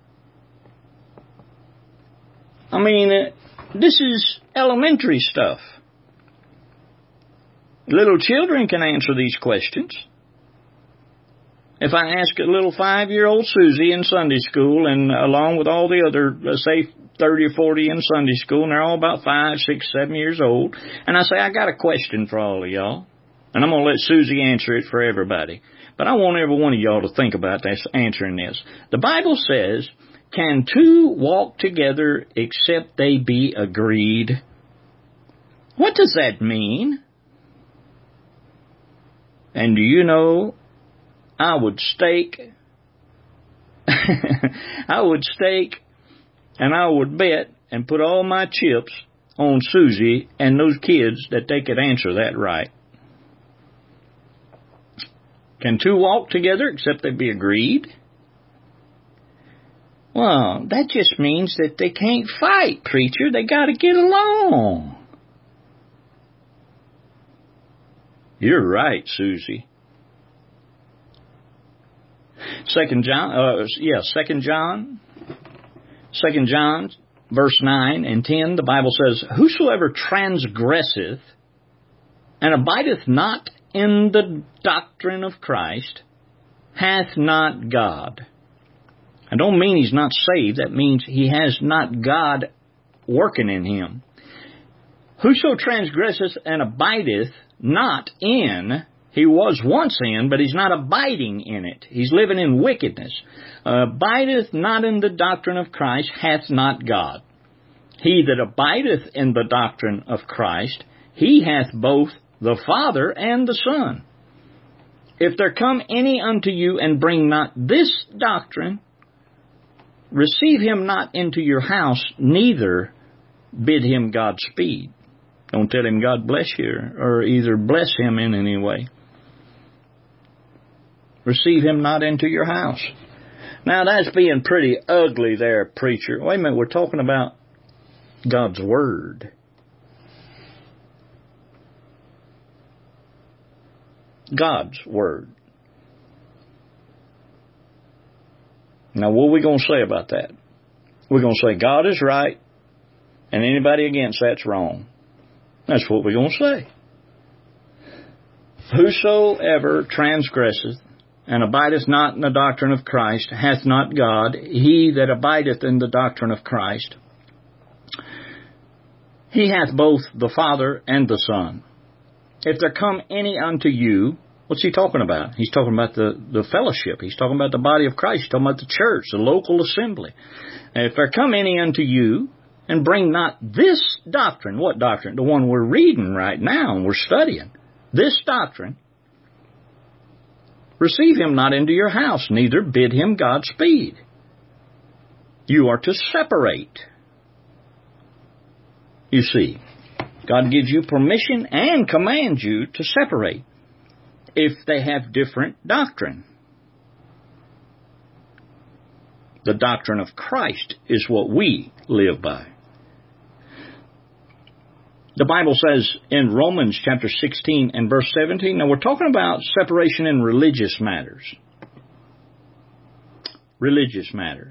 I mean, uh, this is elementary stuff. Little children can answer these questions. If I ask a little five-year-old Susie in Sunday school, and along with all the other, let's say, thirty or forty in Sunday school, and they're all about five, six, seven years old, and I say, I got a question for all of y'all. And I'm going to let Susie answer it for everybody. But I want every one of y'all to think about this, answering this. The Bible says, can two walk together except they be agreed? What does that mean? And do you know, I would stake, I would stake, and I would bet and put all my chips on Susie and those kids that they could answer that right. Can two walk together except they be agreed? Well, that just means that they can't fight, preacher. They got to get along. You're right, Susie. Second John, uh, yeah, Second John, Second John, verse nine and ten. The Bible says, "Whosoever transgresseth and abideth not in the doctrine of Christ hath not God." I don't mean he's not saved. That means he has not God working in him. Whoso transgresseth and abideth not in, he was once in, but he's not abiding in it. He's living in wickedness. Uh, abideth not in the doctrine of Christ hath not God. He that abideth in the doctrine of Christ, he hath both the Father and the Son. If there come any unto you and bring not this doctrine, receive him not into your house, neither bid him Godspeed. Don't tell him God bless you, or either bless him in any way. Receive him not into your house. Now that's being pretty ugly there, preacher. Wait a minute, we're talking about God's Word. God's Word. Now what are we going to say about that? We're going to say God is right, and anybody against that's wrong. That's what we're going to say. Whosoever transgresseth and abideth not in the doctrine of Christ hath not God. He that abideth in the doctrine of Christ, he hath both the Father and the Son. If there come any unto you, what's he talking about? He's talking about the, the fellowship. He's talking about the body of Christ. He's talking about the church, the local assembly. And if there come any unto you, and bring not this doctrine. What doctrine? The one we're reading right now and we're studying. This doctrine. Receive him not into your house, neither bid him Godspeed. You are to separate. You see, God gives you permission and commands you to separate if they have different doctrine. The doctrine of Christ is what we live by. The Bible says in Romans chapter sixteen and verse seventeen, now we're talking about separation in religious matters. Religious matters.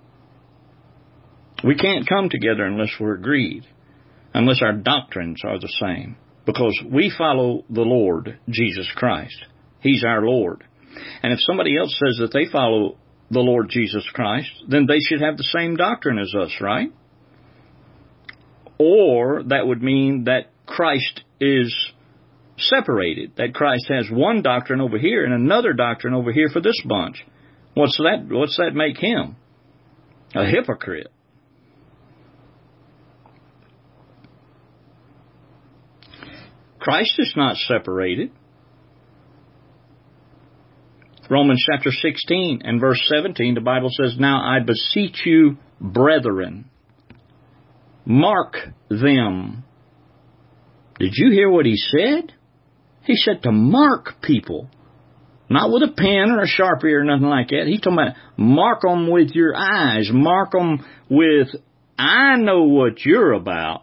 We can't come together unless we're agreed, unless our doctrines are the same, because we follow the Lord Jesus Christ. He's our Lord. And if somebody else says that they follow the Lord Jesus Christ, then they should have the same doctrine as us, right? Or that would mean that Christ is separated, that Christ has one doctrine over here and another doctrine over here for this bunch. What's that? What's that make him? A hypocrite. Christ is not separated. Romans chapter sixteen and verse seventeen, the Bible says, "Now I beseech you, brethren, mark them." Did you hear what he said? He said to mark people. Not with a pen or a Sharpie or nothing like that. He's talking about mark them with your eyes. Mark them with, I know what you're about.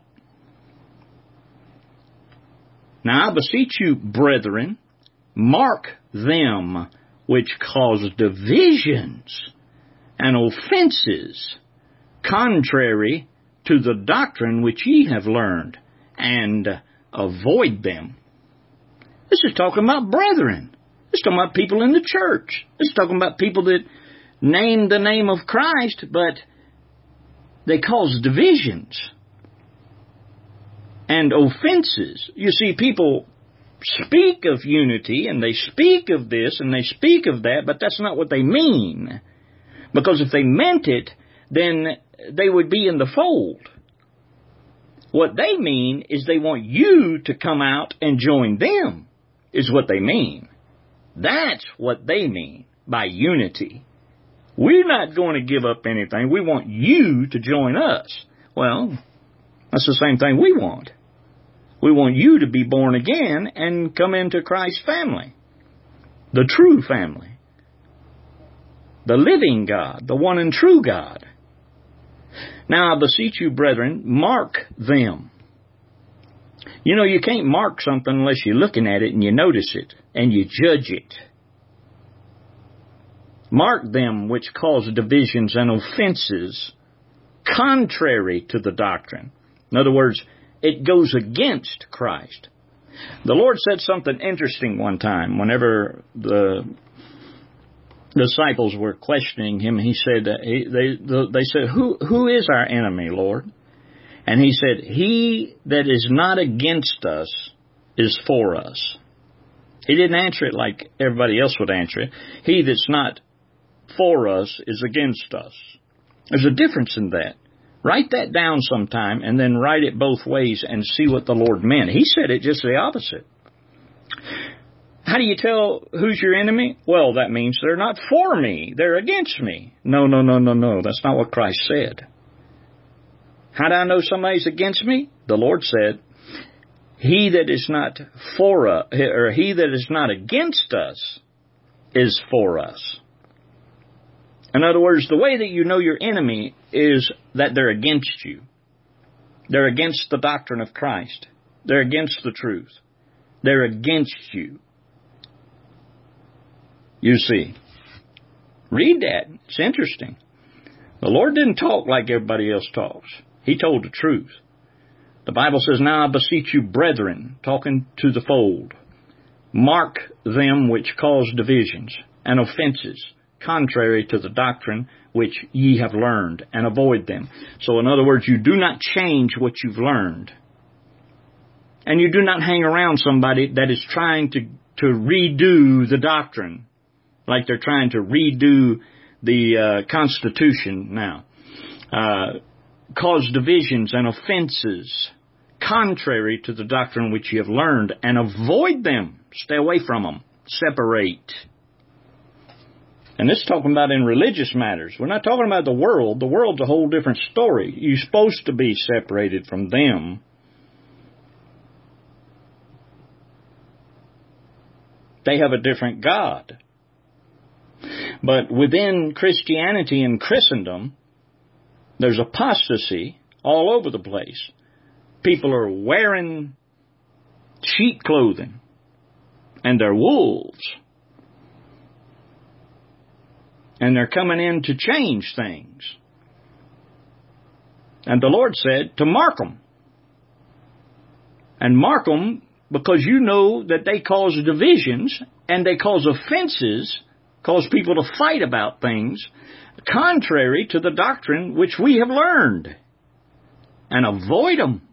Now I beseech you, brethren, mark them which cause divisions and offenses, contrary to the doctrine which ye have learned, and avoid them. This is talking about brethren. This is talking about people in the church. This is talking about people that name the name of Christ, but they cause divisions and offenses. You see, people speak of unity, and they speak of this, and they speak of that, but that's not what they mean. Because if they meant it, then they would be in the fold. What they mean is they want you to come out and join them, is what they mean. That's what they mean by unity. We're not going to give up anything. We want you to join us. Well, that's the same thing we want. We want you to be born again and come into Christ's family. The true family. The living God. The one and true God. Now I beseech you, brethren, mark them. You know, you can't mark something unless you're looking at it and you notice it and you judge it. Mark them which cause divisions and offenses contrary to the doctrine. In other words, it goes against Christ. The Lord said something interesting one time whenever the disciples were questioning him. He said, uh, he, they, the, they said, who, who is our enemy, Lord? And he said, he that is not against us is for us. He didn't answer it like everybody else would answer it. He that's not for us is against us. There's a difference in that. Write that down sometime and then write it both ways and see what the Lord meant. He said it just the opposite. How do you tell who's your enemy? Well, that means they're not for me. They're against me. No, no, no, no, no. That's not what Christ said. How do I know somebody's against me? The Lord said, he that is not for us, or he that is not against us is for us. In other words, the way that you know your enemy is that they're against you. They're against the doctrine of Christ. They're against the truth. They're against you. You see. Read that. It's interesting. The Lord didn't talk like everybody else talks. He told the truth. The Bible says, now I beseech you, brethren, talking to the fold, mark them which cause divisions and offenses, contrary to the doctrine which ye have learned, and avoid them. So in other words, you do not change what you've learned. And you do not hang around somebody that is trying to, to redo the doctrine, like they're trying to redo the uh, Constitution now. Uh, cause divisions and offenses, contrary to the doctrine which you have learned, and avoid them. Stay away from them. Separate. And this is talking about in religious matters. We're not talking about the world. The world's a whole different story. You're supposed to be separated from them. They have a different God. But within Christianity and Christendom, there's apostasy all over the place. People are wearing sheep clothing, and they're wolves. And they're coming in to change things. And the Lord said to mark them. And mark them because you know that they cause divisions and they cause offenses, cause people to fight about things, contrary to the doctrine which we have learned. And avoid them.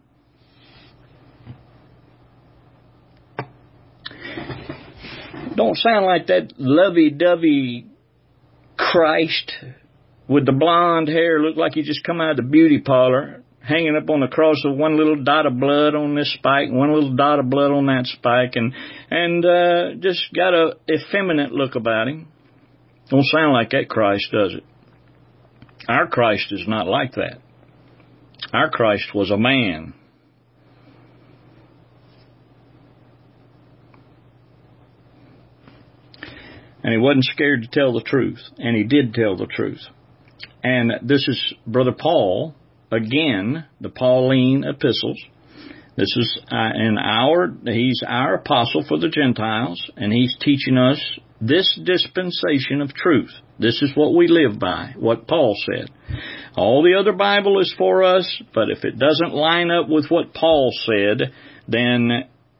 Don't sound like that lovey-dovey Christ with the blonde hair, look like he just come out of the beauty parlor, hanging up on the cross with one little dot of blood on this spike, and one little dot of blood on that spike, and and uh, just got a effeminate look about him. Don't sound like that Christ, does it? Our Christ is not like that. Our Christ was a man. And he wasn't scared to tell the truth. And he did tell the truth. And this is Brother Paul, again, the Pauline epistles. This is uh, in our, he's our apostle for the Gentiles. And he's teaching us this dispensation of truth. This is what we live by, what Paul said. All the other Bible is for us, but if it doesn't line up with what Paul said, then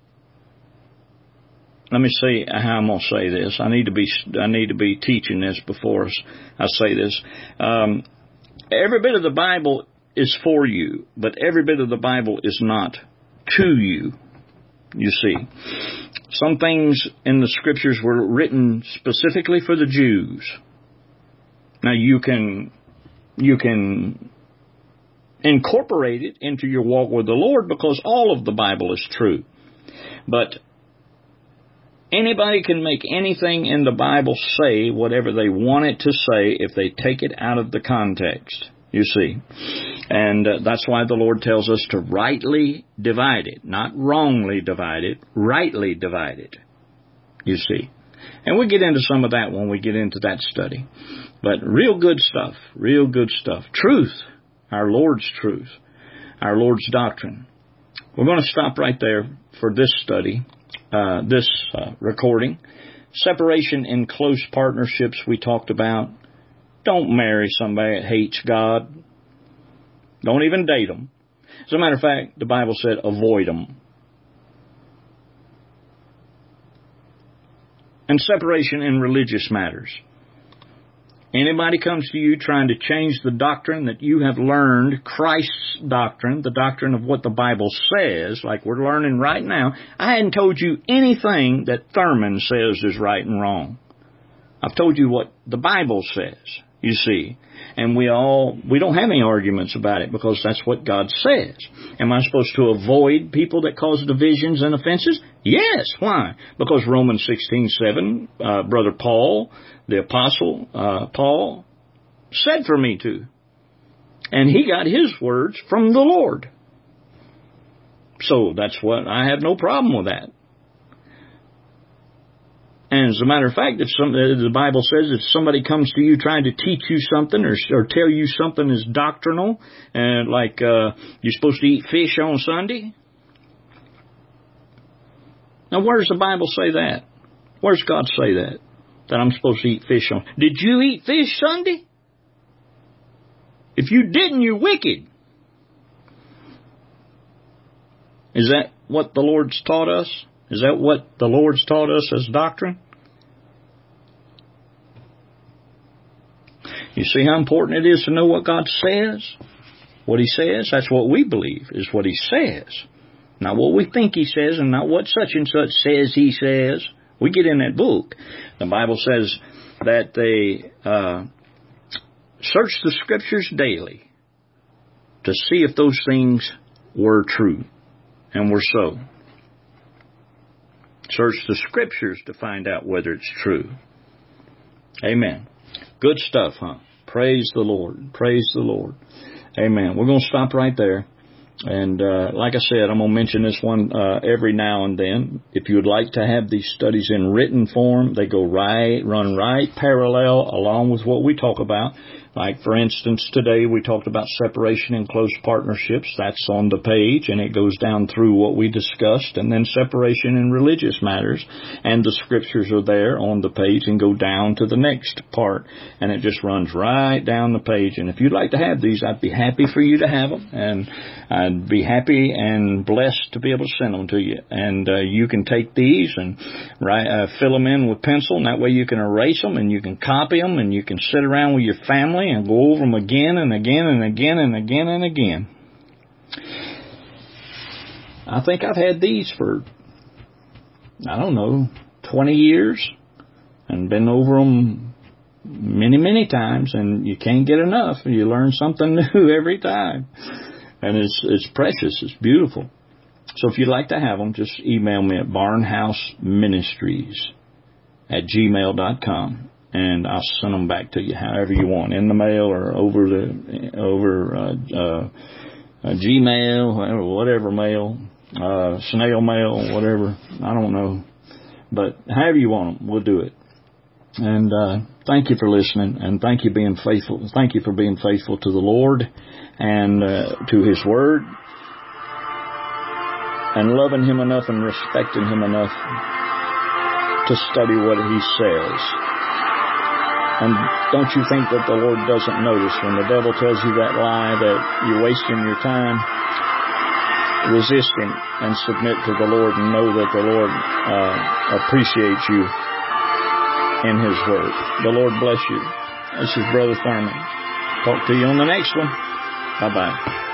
let me see how I'm going to say this. I need to be I need to be teaching this before I say this. Um, every bit of the Bible is for you, but every bit of the Bible is not to you. You see, Some things in the Scriptures were written specifically for the Jews. Now you can, you can incorporate it into your walk with the Lord because all of the Bible is true. But anybody can make anything in the Bible say whatever they want it to say if they take it out of the context, you see. And uh, that's why the Lord tells us to rightly divide it, not wrongly divide it, rightly divide it, you see. And we'll get into some of that when we get into that study. But real good stuff, real good stuff. Truth, our Lord's truth, our Lord's doctrine. We're going to stop right there for this study. Uh, this uh, recording. Separation in close partnerships we talked about. Don't marry somebody that hates God. Don't even date them. As a matter of fact, the Bible said avoid them. And separation in religious matters. Anybody comes to you trying to change the doctrine that you have learned, Christ's doctrine, the doctrine of what the Bible says, like we're learning right now. I hadn't told you anything that Thurman says is right and wrong. I've told you what the Bible says, you see. And we all, we don't have any arguments about it because that's what God says. Am I supposed to avoid people that cause divisions and offenses? Yes. Why? Because Romans sixteen seven, uh, Brother Paul, the Apostle uh, Paul, said for me to. And he got his words from the Lord. So that's what, I have no problem with that. And as a matter of fact, if some, the Bible says if somebody comes to you trying to teach you something or, or tell you something is doctrinal, and like uh, you're supposed to eat fish on Sunday. Now, where does the Bible say that? Where does God say that? That I'm supposed to eat fish on? Did you eat fish Sunday? If you didn't, you're wicked. Is that what the Lord's taught us? Is that what the Lord's taught us as doctrine? You see how important it is to know what God says? What He says, that's what we believe, is what He says. Not what we think He says and not what such and such says He says. We get in that book. The Bible says that they uh, search the Scriptures daily to see if those things were true and were so. Search the Scriptures to find out whether it's true. Amen. Good stuff, huh? Praise the Lord. Praise the Lord. Amen. We're going to stop right there. And uh, like I said, I'm going to mention this one uh, every now and then. If you would like to have these studies in written form, they go right, run right parallel along with what we talk about. Like, for instance, today we talked about separation in close partnerships. That's on the page, and it goes down through what we discussed. And then separation in religious matters. And the Scriptures are there on the page and go down to the next part. And it just runs right down the page. And if you'd like to have these, I'd be happy for you to have them. And I'd be happy and blessed to be able to send them to you. And uh, you can take these and write, uh, fill them in with pencil. And that way you can erase them and you can copy them and you can sit around with your family and go over them again and again and again and again and again. I think I've had these for, I don't know, twenty years and been over them many, many times, and you can't get enough. You learn something new every time. And it's it's precious. It's beautiful. So if you'd like to have them, just email me at barnhouseministries at gmail dot com. And I'll send them back to you however you want, in the mail or over the over uh, uh, uh, Gmail, whatever, whatever mail, uh, snail mail, whatever. I don't know, but however you want them, we'll do it. And uh, thank you for listening, and thank you being faithful. Thank you for being faithful to the Lord and uh, to His Word, and loving Him enough and respecting Him enough to study what He says. And don't you think that the Lord doesn't notice when the devil tells you that lie, that you're wasting your time? Resist him and submit to the Lord and know that the Lord uh, appreciates you in His Word. The Lord bless you. This is Brother Thurman. Talk to you on the next one. Bye-bye.